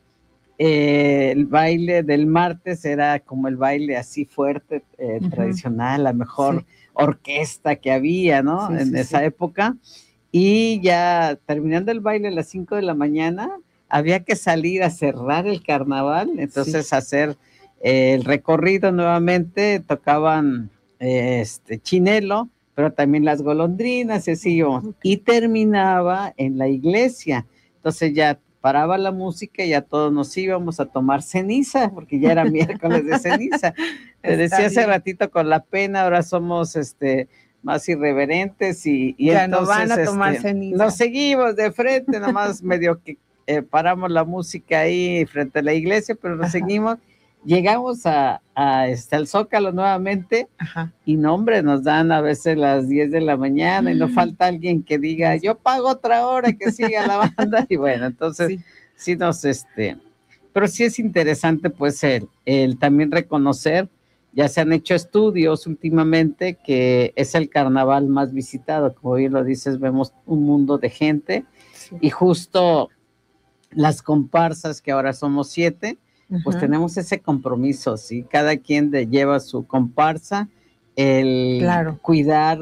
el baile del martes era como el baile así fuerte, tradicional, la mejor orquesta que había, ¿no? En esa época. Y ya terminando el baile a las 5 de la mañana, había que salir a cerrar el carnaval, entonces hacer el recorrido nuevamente, tocaban Chinelo, pero también las golondrinas, y terminaba en la iglesia. Entonces ya paraba la música y ya todos nos íbamos a tomar ceniza, porque ya era miércoles de ceniza. Te decía hace ratito, con la pena, ahora somos más irreverentes y ya entonces no van a tomar ceniza. Nos seguimos de frente, nomás medio que paramos la música ahí frente a la iglesia, pero nos seguimos. Llegamos al Zócalo nuevamente. Y no, hombre, nos dan a veces las 10 de la mañana y no falta alguien que diga, yo pago otra hora que siga la banda. Y bueno, entonces sí nos, pero sí es interesante pues el también reconocer, ya se han hecho estudios últimamente, que es el carnaval más visitado, como bien lo dices, vemos un mundo de gente y justo las comparsas, que ahora somos 7, pues tenemos ese compromiso, ¿sí? Cada quien lleva su comparsa, el cuidar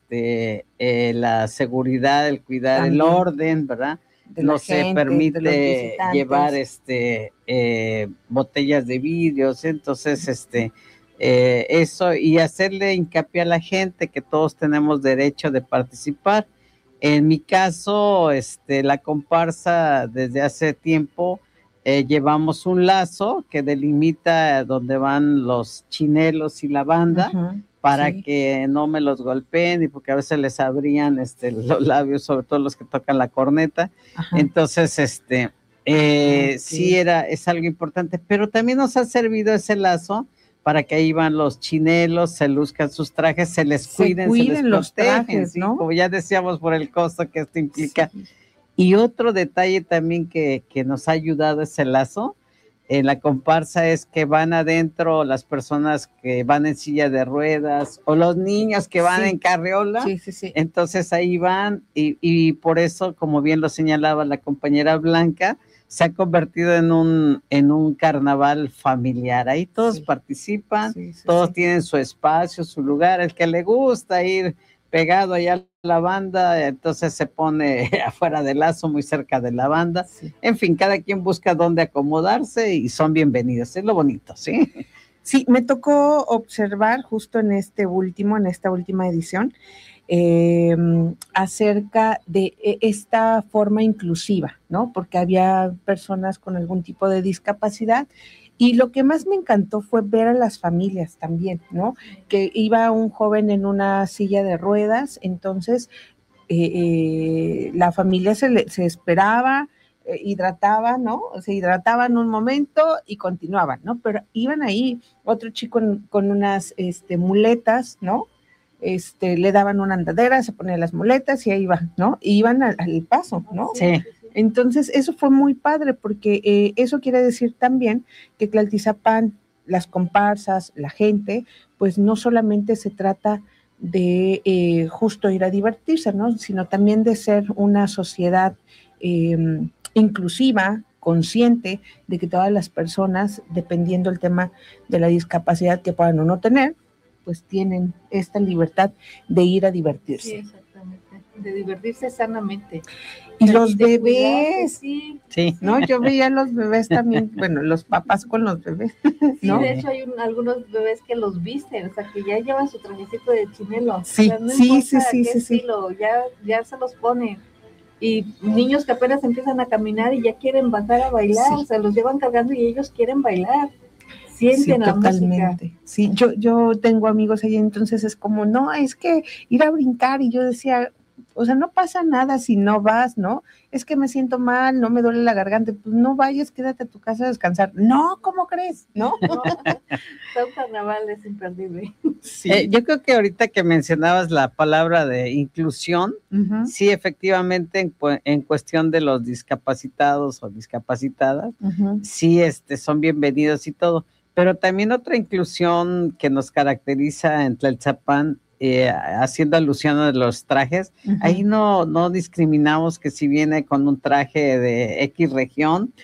la seguridad, el cuidar también el orden, ¿verdad? No se permite llevar botellas de vidrios, entonces eso, y hacerle hincapié a la gente que todos tenemos derecho de participar. En mi caso, la comparsa desde hace tiempo llevamos un lazo que delimita donde van los chinelos y la banda, para que no me los golpeen, y porque a veces les abrían los labios, sobre todo los que tocan la corneta. Entonces, sí es algo importante, pero también nos ha servido ese lazo para que ahí van los chinelos, se luzcan sus trajes, se les cuiden se les los trajes, ¿no? Como ya decíamos, por el costo que esto implica. Y otro detalle también que nos ha ayudado ese lazo en la comparsa es que van adentro las personas que van en silla de ruedas o los niños que van en carriola. Entonces ahí van y por eso, como bien lo señalaba la compañera Blanca, se ha convertido en un carnaval familiar. Ahí todos participan, todos tienen su espacio, su lugar. El que le gusta ir pegado allá a la banda, entonces se pone afuera del lazo, muy cerca de la banda. Sí. En fin, cada quien busca dónde acomodarse y son bienvenidos, es lo bonito, ¿sí? Sí, me tocó observar justo en esta última edición, acerca de esta forma inclusiva, ¿no? Porque había personas con algún tipo de discapacidad. Y lo que más me encantó fue ver a las familias también, ¿no? Que iba un joven en una silla de ruedas, entonces la familia se esperaba, hidrataba, ¿no? Se hidrataban un momento y continuaban, ¿no? Pero iban ahí, otro chico con unas muletas, ¿no? Le daban una andadera, se ponían las muletas y ahí iba, ¿no? Y iban al paso, ¿no? Sí. Entonces, eso fue muy padre porque eso quiere decir también que Tlaltizapán, las comparsas, la gente, pues no solamente se trata de justo ir a divertirse, ¿no? Sino también de ser una sociedad inclusiva, consciente de que todas las personas, dependiendo del tema de la discapacidad que puedan o no tener, pues tienen esta libertad de ir a divertirse. Sí, exactamente, de divertirse sanamente. Y los bebés, sí, ¿no? Yo veía a los bebés también, bueno, los papás con los bebés, ¿no? Sí, de hecho hay algunos bebés que los visten, o sea, que ya llevan su trajecito de chinelo. Sí, o sea, no sí. estilo, ya se los ponen. Y niños que apenas empiezan a caminar y ya quieren bajar a bailar, o sea, los llevan cargando y ellos quieren bailar. Sienten la música. Sí, yo tengo amigos ahí, entonces es como, no, es que ir a brincar, y yo decía, o sea, no pasa nada si no vas, ¿no? Es que me siento mal, no me duele la garganta, pues no vayas, quédate a tu casa a descansar. No, ¿cómo crees? ¿No? Un carnaval es imperdible. Sí. Yo creo que ahorita que mencionabas la palabra de inclusión, sí, efectivamente, en cuestión de los discapacitados o discapacitadas, sí, son bienvenidos y todo, pero también otra inclusión que nos caracteriza en Tlaltizapán, haciendo alusión a los trajes, ahí no discriminamos que si viene con un traje de X región,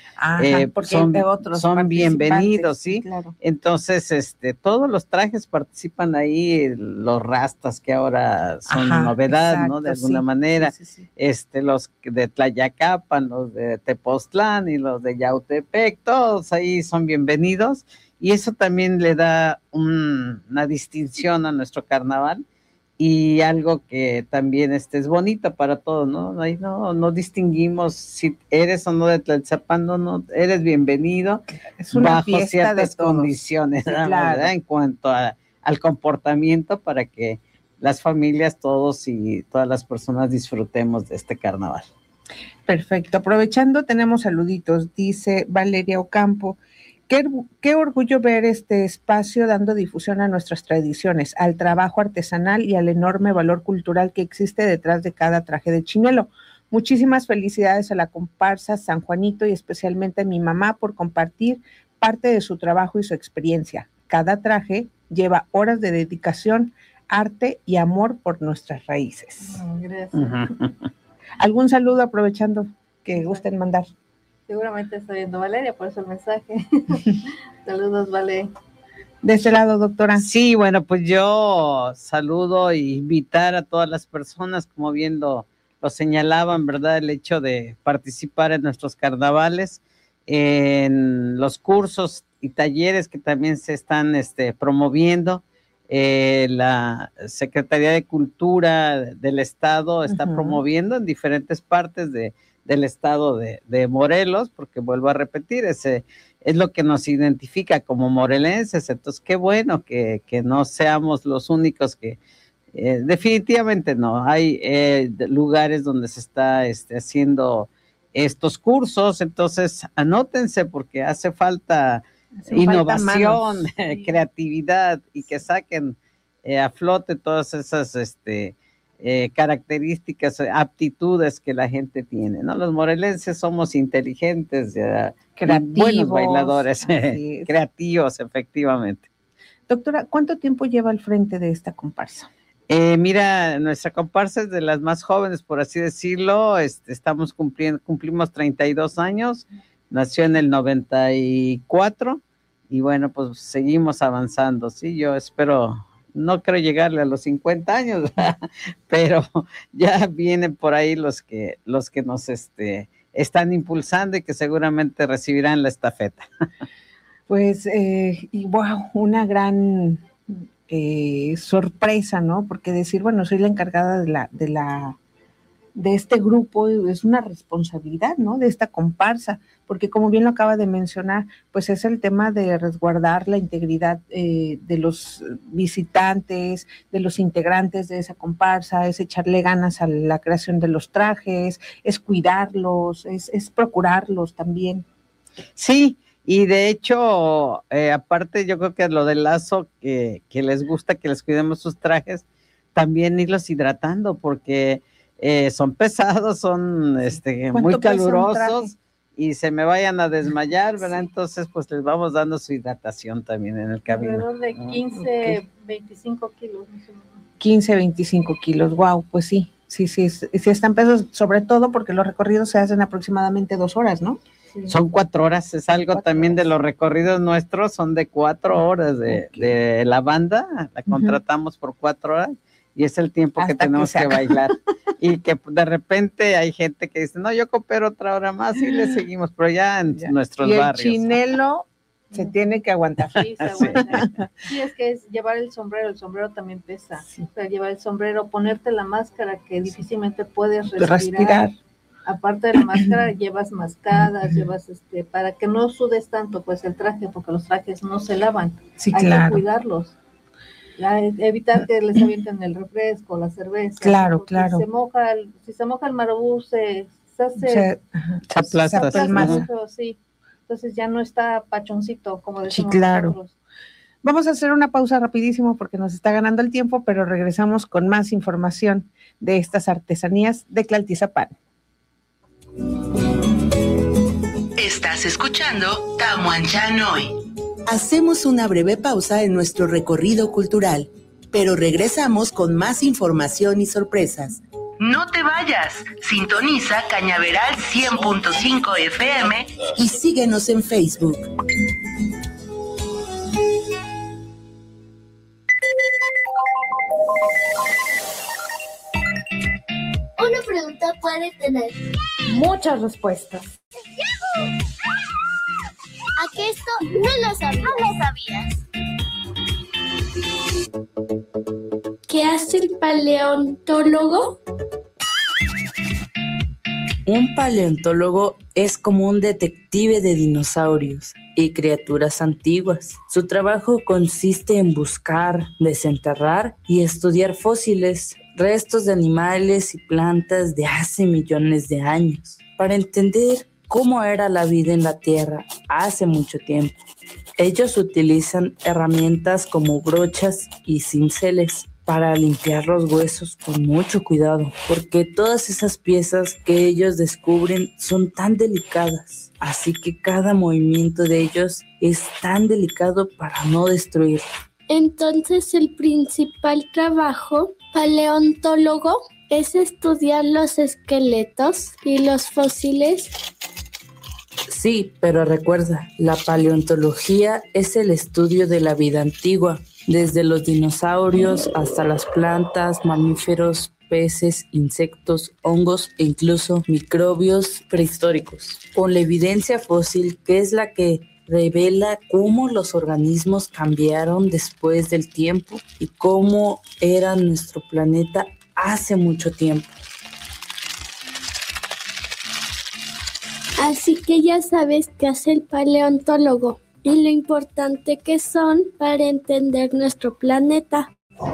son bienvenidos, ¿sí? Claro. Entonces, todos los trajes participan ahí, los rastas que ahora son novedad, exacto, ¿no? De alguna manera, sí. Los de Tlayacapan, los de Tepoztlán y los de Yautepec, todos ahí son bienvenidos. Y eso también le da una distinción a nuestro carnaval y algo que también es bonito para todos, ¿no? Ahí no distinguimos si eres o no de Tlaltizapán, no eres bienvenido, es una bajo ciertas condiciones, sí, claro, ¿verdad? En cuanto al comportamiento, para que las familias, todos y todas las personas disfrutemos de este carnaval. Perfecto. Aprovechando, tenemos saluditos. Dice Valeria Ocampo: Qué orgullo ver este espacio dando difusión a nuestras tradiciones, al trabajo artesanal y al enorme valor cultural que existe detrás de cada traje de chinelo. Muchísimas felicidades a la comparsa San Juanito y especialmente a mi mamá por compartir parte de su trabajo y su experiencia. Cada traje lleva horas de dedicación, arte y amor por nuestras raíces. Gracias. ¿Algún saludo aprovechando que gusten mandar? Seguramente está viendo Valeria, por eso el mensaje. Saludos, Vale. De ese lado, doctora. Sí, bueno, pues yo saludo e invitar a todas las personas, como bien lo señalaban, ¿verdad? El hecho de participar en nuestros carnavales, en los cursos y talleres que también se están promoviendo. La Secretaría de Cultura del Estado está promoviendo en diferentes partes del estado de Morelos, porque vuelvo a repetir, ese es lo que nos identifica como morelenses. Entonces qué bueno que no seamos los únicos que definitivamente no, hay lugares donde se está haciendo estos cursos, entonces anótense porque hace falta innovación, creatividad, y que saquen a flote todas esas características, aptitudes que la gente tiene, ¿no? Los morelenses somos inteligentes, creativos, buenos bailadores, creativos, efectivamente. Doctora, ¿cuánto tiempo lleva al frente de esta comparsa? Mira, nuestra comparsa es de las más jóvenes, por así decirlo. Cumplimos 32 años, nació en el 94 y bueno, pues seguimos avanzando, ¿sí? Yo espero no creo llegarle a los 50 años, pero ya vienen por ahí los que nos están impulsando y que seguramente recibirán la estafeta. Pues, y wow, una gran sorpresa, ¿no? Porque decir, bueno, soy la encargada de este grupo, es una responsabilidad, ¿no? De esta comparsa, porque como bien lo acaba de mencionar, pues es el tema de resguardar la integridad de los visitantes, de los integrantes de esa comparsa, es echarle ganas a la creación de los trajes, es cuidarlos, es procurarlos también. Sí, y de hecho, aparte yo creo que lo del lazo, que les gusta que les cuidemos sus trajes, también irlos hidratando, porque son pesados, son muy calurosos y se me vayan a desmayar, ¿verdad? Entonces, pues les vamos dando su hidratación también en el camino. Alrededor de 15, 25 kilos. 15, 25 kilos, wow, pues sí están pesados, sobre todo porque los recorridos se hacen aproximadamente 2 horas, ¿no? Sí. Son 4 horas, es algo también de los recorridos nuestros, son de 4 horas de la banda, la contratamos por 4 horas y es el tiempo hasta que tenemos que bailar. Y que de repente hay gente que dice, no, yo coopero otra hora más y le seguimos, pero ya en nuestros barrios. Y el chinelo se tiene que aguantar. Sí, se aguanta. Sí, es que es llevar el sombrero también pesa. Sí. O sea, llevar el sombrero, ponerte la máscara que difícilmente puedes respirar. Aparte de la máscara, llevas mascadas, llevas para que no sudes tanto, pues el traje, porque los trajes no se lavan. Sí, hay claro. que cuidarlos. Evitar que les avienten el refresco, la cerveza. Claro. Si se moja el marabú, se aplasta el mazo, sí. Entonces ya no está pachoncito, como decimos nosotros. Vamos a hacer una pausa rapidísimo porque nos está ganando el tiempo, pero regresamos con más información de estas artesanías de Tlaltizapán. Estás escuchando Tamuanchán Hoy. Hacemos una breve pausa en nuestro recorrido cultural, pero regresamos con más información y sorpresas. No te vayas, sintoniza Cañaveral 100.5 FM y síguenos en Facebook. Una pregunta puede tener muchas respuestas. ¿A qué esto no lo sabías? ¿Qué hace el paleontólogo? Un paleontólogo es como un detective de dinosaurios y criaturas antiguas. Su trabajo consiste en buscar, desenterrar y estudiar fósiles, restos de animales y plantas de hace millones de años, para entender cómo era la vida en la Tierra hace mucho tiempo. Ellos utilizan herramientas como brochas y cinceles para limpiar los huesos con mucho cuidado, porque todas esas piezas que ellos descubren son tan delicadas, así que cada movimiento de ellos es tan delicado para no destruir. Entonces el principal trabajo paleontólogo es estudiar los esqueletos y los fósiles. Sí, pero recuerda, la paleontología es el estudio de la vida antigua, desde los dinosaurios hasta las plantas, mamíferos, peces, insectos, hongos e incluso microbios prehistóricos. Con la evidencia fósil, que es la que revela cómo los organismos cambiaron después del tiempo y cómo era nuestro planeta hace mucho tiempo. Así que ya sabes qué hace el paleontólogo y lo importante que son para entender nuestro planeta.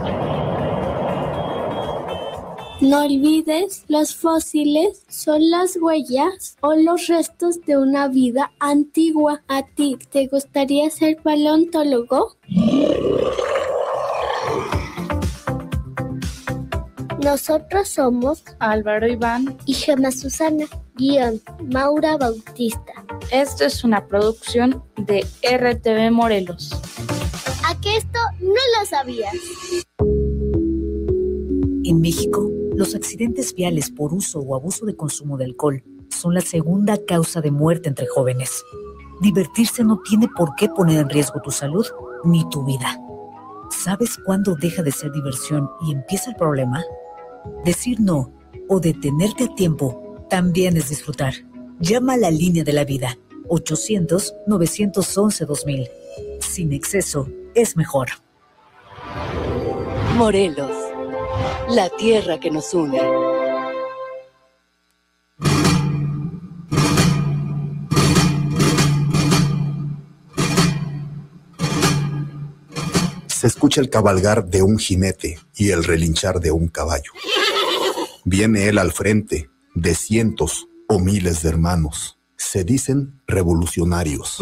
No olvides, los fósiles son las huellas o los restos de una vida antigua. ¿A ti te gustaría ser paleontólogo? Nosotros somos Álvaro Iván y Gemma Susana. Guión, Maura Bautista. Esto es una producción de RTV Morelos. ¿A qué esto no lo sabías? En México, los accidentes viales por uso o abuso de consumo de alcohol son la segunda causa de muerte entre jóvenes. Divertirse no tiene por qué poner en riesgo tu salud ni tu vida. ¿Sabes cuándo deja de ser diversión y empieza el problema? Decir no o detenerte a tiempo también es disfrutar. Llama a la línea de la vida, 800-911-2000. Sin exceso es mejor. Morelos, la tierra que nos une. Se escucha el cabalgar de un jinete y el relinchar de un caballo. Viene él al frente de cientos o miles de hermanos. Se dicen revolucionarios.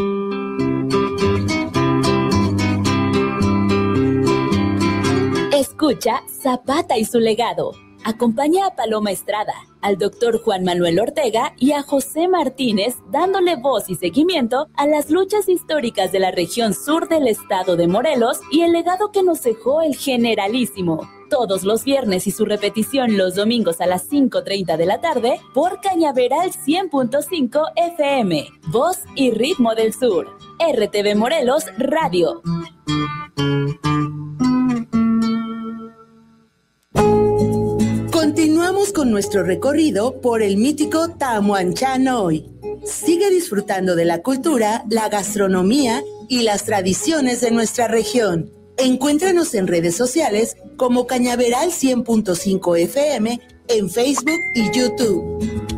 Escucha Zapata y su legado. Acompaña a Paloma Estrada, al doctor Juan Manuel Ortega y a José Martínez dándole voz y seguimiento a las luchas históricas de la región sur del estado de Morelos y el legado que nos dejó el Generalísimo. Todos los viernes y su repetición los domingos a las 5:30 de la tarde por Cañaveral 100.5 FM. Voz y ritmo del sur. RTV Morelos Radio. Continuamos con nuestro recorrido por el mítico Tamuanchán hoy. Sigue disfrutando de la cultura, la gastronomía y las tradiciones de nuestra región. Encuéntranos en redes sociales como Cañaveral 100.5 FM en Facebook y YouTube.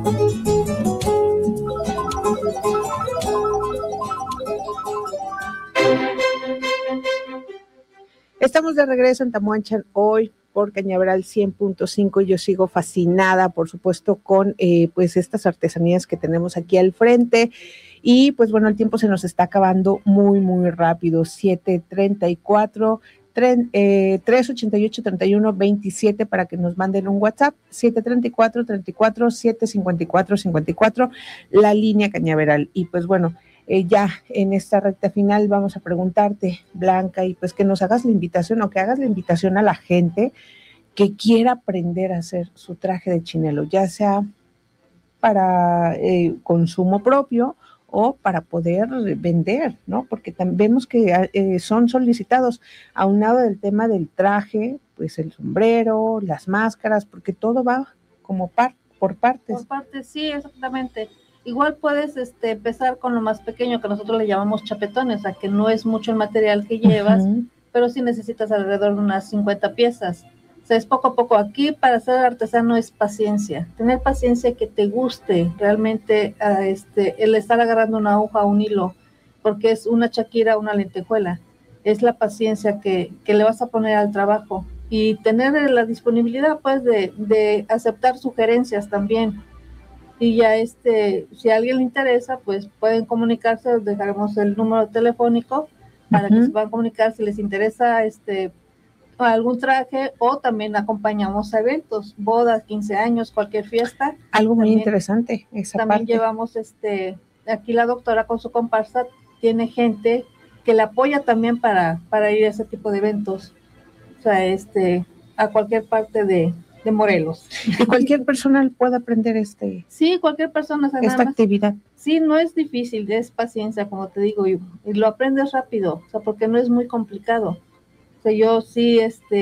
Estamos de regreso en Tamuanchán hoy por Cañaveral 100.5 y yo sigo fascinada, por supuesto, con pues estas artesanías que tenemos aquí al frente. Y pues bueno, el tiempo se nos está acabando muy, muy rápido. 7:34, 388-3127 para que nos manden un WhatsApp. 734-34-754-54, la línea Cañaveral. Y pues bueno, ya en esta recta final vamos a preguntarte, Blanca, y pues que nos hagas la invitación o que hagas la invitación a la gente que quiera aprender a hacer su traje de chinelo, ya sea para consumo propio o para poder vender, ¿no? Porque también vemos que son solicitados, aunado del tema del traje, pues el sombrero, las máscaras, porque todo va como por partes. Por partes, sí, exactamente. Igual puedes empezar con lo más pequeño, que nosotros le llamamos chapetones, a que no es mucho el material que llevas, pero sí necesitas alrededor de unas 50 piezas. O sea, es poco a poco. Aquí para ser artesano es paciencia, tener paciencia, que te guste realmente el estar agarrando una aguja, un hilo, porque es una chaquira, una lentejuela. Es la paciencia que le vas a poner al trabajo y tener la disponibilidad pues de aceptar sugerencias también. Y ya si a alguien le interesa, pues pueden comunicarse, dejaremos el número telefónico para que se puedan comunicar si les interesa algún traje, o también acompañamos a eventos, bodas, 15 años, cualquier fiesta. Algo muy interesante, esa también parte. Llevamos aquí la doctora con su comparsa tiene gente que la apoya también para ir a ese tipo de eventos, o sea, a cualquier parte de Morelos. Y cualquier persona puede aprender sí, cualquier persona, o sea, esta actividad. Sí, no es difícil, es paciencia, como te digo, y lo aprendes rápido, o sea, porque no es muy complicado. O sea, yo sí,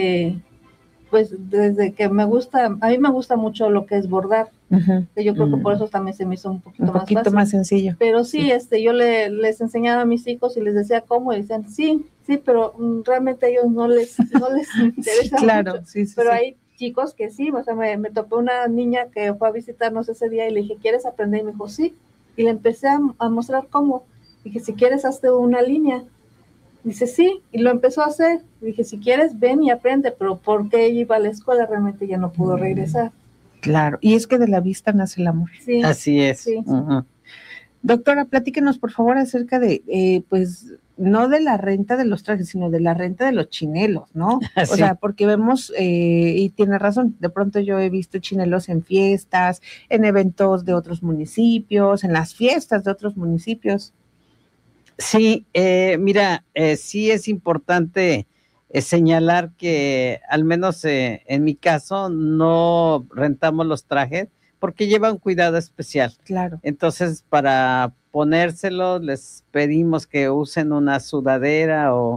pues desde que a mí me gusta mucho lo que es bordar. Yo creo que por eso también se me hizo un poquito más sencillo. Pero sí, yo les enseñaba a mis hijos y les decía cómo, y decían, sí, pero realmente a ellos no les interesa claro, mucho. Sí, pero sí. Hay chicos que sí, o sea, me topé una niña que fue a visitarnos ese día y le dije, ¿quieres aprender? Y me dijo, sí, y le empecé a mostrar cómo. Dije, si quieres, hazte una línea. Dice, sí, y lo empezó a hacer. Dije, si quieres, ven y aprende, pero porque ella iba a la escuela, realmente ya no pudo regresar. Claro, y es que de la vista nace el amor. Sí, así es. Sí. Doctora, platíquenos, por favor, acerca de, pues, no de la renta de los trajes, sino de la renta de los chinelos, ¿no? Sí. O sea, porque vemos, y tiene razón, de pronto yo he visto chinelos en fiestas, en eventos de otros municipios, en las fiestas de otros municipios. Sí, mira, sí es importante señalar que al menos en mi caso no rentamos los trajes porque llevan cuidado especial. Claro. Entonces, para ponérselos les pedimos que usen una sudadera o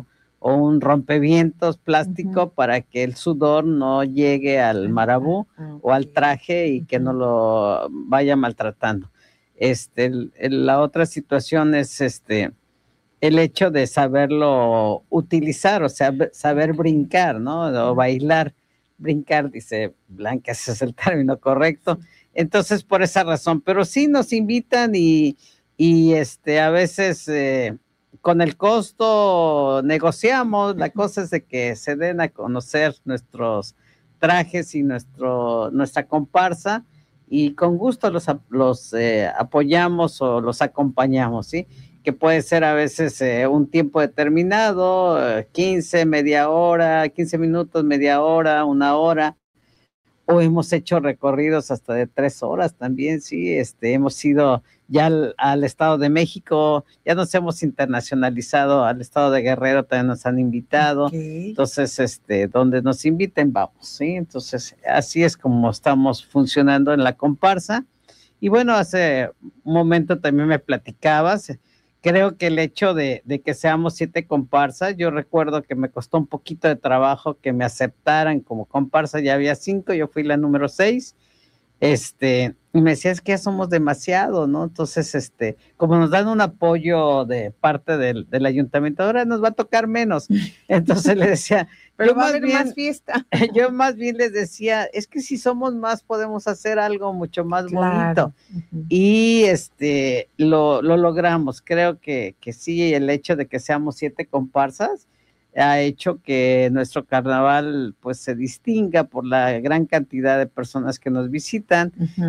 o un rompevientos plástico para que el sudor no llegue al marabú o al traje y que no lo vaya maltratando. La otra situación es el hecho de saberlo utilizar, o sea, saber brincar, ¿no? O bailar. Brincar, dice Blanca, ese es el término correcto. Entonces, por esa razón, pero sí nos invitan y a veces con el costo negociamos. La cosa es de que se den a conocer nuestros trajes y nuestra comparsa, y con gusto los apoyamos o los acompañamos, ¿sí? Que puede ser a veces un tiempo determinado, 15 minutos, media hora, una hora, o hemos hecho recorridos hasta de 3 horas también, sí. Hemos ido ya al Estado de México, ya nos hemos internacionalizado, al Estado de Guerrero también nos han invitado. Entonces, donde nos inviten vamos, ¿sí? Entonces, así es como estamos funcionando en la comparsa. Y bueno, hace un momento también me platicabas, creo que el hecho de que seamos 7 comparsas, yo recuerdo que me costó un poquito de trabajo que me aceptaran como comparsa. Ya había 5, yo fui la número 6, y me decía, es que ya somos demasiado, ¿no? Entonces, como nos dan un apoyo de parte del ayuntamiento, ahora nos va a tocar menos. Entonces le decía, pero va a haber más fiesta. Yo más bien les decía, es que si somos más podemos hacer algo mucho más bonito. Y lo logramos. Creo que sí, el hecho de que seamos 7 comparsas ha hecho que nuestro carnaval pues se distinga por la gran cantidad de personas que nos visitan.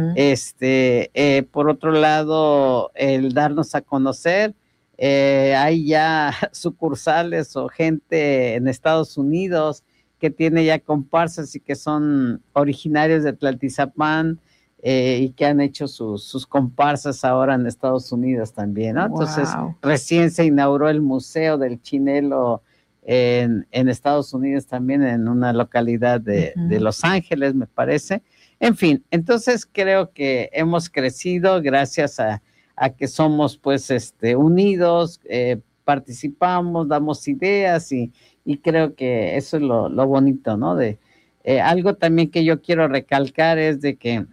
Por otro lado, el darnos a conocer, hay ya sucursales o gente en Estados Unidos que tiene ya comparsas y que son originarios de Tlaltizapán, y que han hecho sus comparsas ahora en Estados Unidos también, ¿no? Wow. Entonces, recién se inauguró el Museo del Chinelo en Estados Unidos también, en una localidad de Los Ángeles, me parece. En fin, entonces creo que hemos crecido gracias a que somos pues unidos, participamos, damos ideas, y creo que eso es lo bonito, ¿no? Algo también que yo quiero recalcar es de que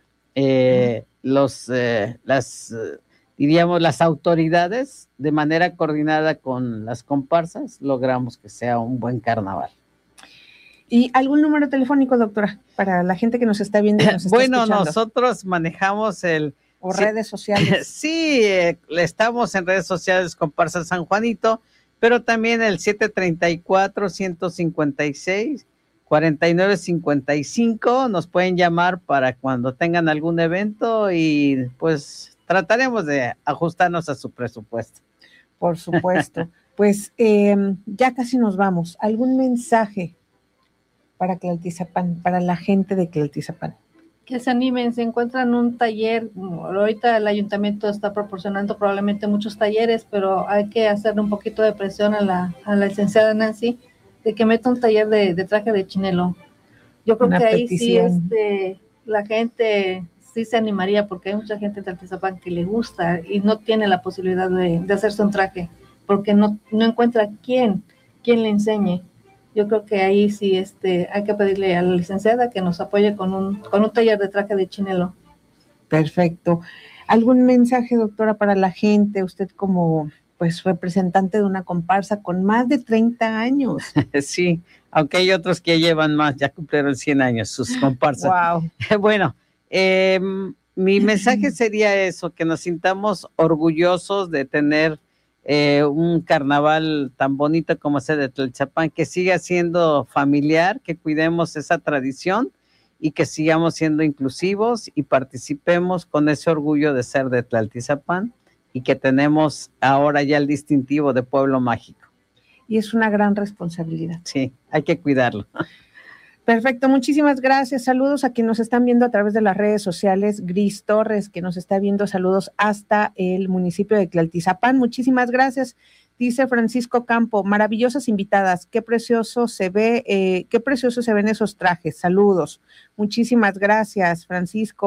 diríamos las autoridades, de manera coordinada con las comparsas, logramos que sea un buen carnaval. ¿Y algún número telefónico, doctora, para la gente que nos está viendo y nos está bueno, escuchando? Nosotros manejamos ¿O redes sociales? Sí, estamos en redes sociales Comparsa San Juanito, pero también el 734-156-4955, nos pueden llamar para cuando tengan algún evento y pues trataremos de ajustarnos a su presupuesto. Por supuesto. Pues ya casi nos vamos. ¿Algún mensaje para Tlaltizapán, para la gente de Tlaltizapán? Que se animen, se encuentran un taller. Ahorita el ayuntamiento está proporcionando probablemente muchos talleres, pero hay que hacerle un poquito de presión a la licenciada Nancy de que meta un taller de traje de chinelo. Yo creo que ahí sí la gente sí se animaría, porque hay mucha gente de Tlaltizapán que le gusta y no tiene la posibilidad de hacerse un traje, porque no encuentra quién le enseñe. Yo creo que ahí sí hay que pedirle a la licenciada que nos apoye con un taller de traje de chinelo. Perfecto. ¿Algún mensaje, doctora, para la gente? Usted como pues representante de una comparsa con más de 30 años. Sí, aunque hay otros que llevan más, ya cumplieron 100 años sus comparsas. Wow. Bueno, mi mensaje sería eso, que nos sintamos orgullosos de tener un carnaval tan bonito como ese de Tlaltizapán, que siga siendo familiar, que cuidemos esa tradición y que sigamos siendo inclusivos y participemos con ese orgullo de ser de Tlaltizapán, y que tenemos ahora ya el distintivo de pueblo mágico. Y es una gran responsabilidad. Sí, hay que cuidarlo. Perfecto, muchísimas gracias. Saludos a quienes nos están viendo a través de las redes sociales. Gris Torres, que nos está viendo, saludos hasta el municipio de Tlaltizapán. Muchísimas gracias. Dice Francisco Campo, maravillosas invitadas, qué precioso se ven esos trajes. Saludos. Muchísimas gracias, Francisco.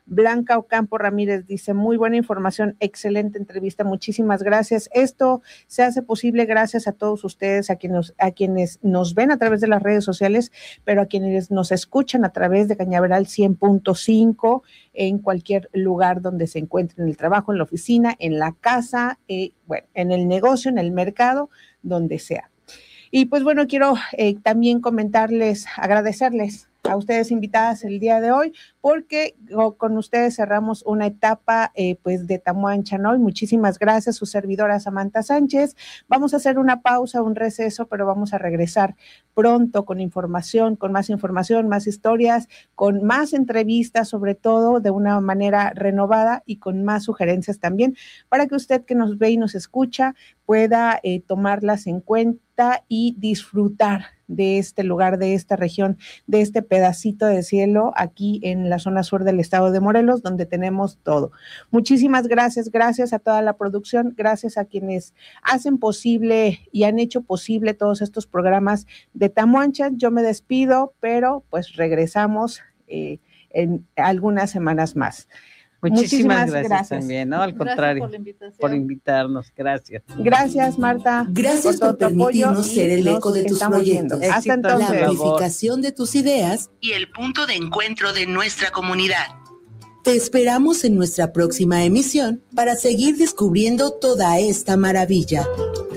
Blanca Ocampo Ramírez dice, muy buena información, excelente entrevista, muchísimas gracias. Esto se hace posible gracias a todos ustedes, a quienes nos ven a través de las redes sociales, pero a quienes nos escuchan a través de Cañaveral 100.5, en cualquier lugar donde se encuentren, en el trabajo, en la oficina, en la casa, en el negocio, en el mercado, donde sea. Y pues bueno, quiero también agradecerles a ustedes invitadas el día de hoy, porque con ustedes cerramos una etapa pues de Tamuanchan hoy. Muchísimas gracias, su servidora Samantha Sánchez. Vamos a hacer una pausa, un receso, pero vamos a regresar pronto con información, más historias, con más entrevistas, sobre todo de una manera renovada y con más sugerencias también, para que usted que nos ve y nos escucha pueda tomarlas en cuenta y disfrutar de este lugar, de esta región, de este pedacito de cielo aquí en la zona sur del estado de Morelos, donde tenemos todo. Muchísimas gracias, gracias a toda la producción, gracias a quienes hacen posible y han hecho posible todos estos programas de Tamuanchan. Yo me despido, pero pues regresamos en algunas semanas más. Muchísimas gracias también, ¿no? Al contrario, por invitarnos. Gracias. Gracias, Marta. Gracias por permitirnos ser el eco de tus proyectos. Hasta entonces. La amplificación de tus ideas y el punto de encuentro de nuestra comunidad. Te esperamos en nuestra próxima emisión para seguir descubriendo toda esta maravilla.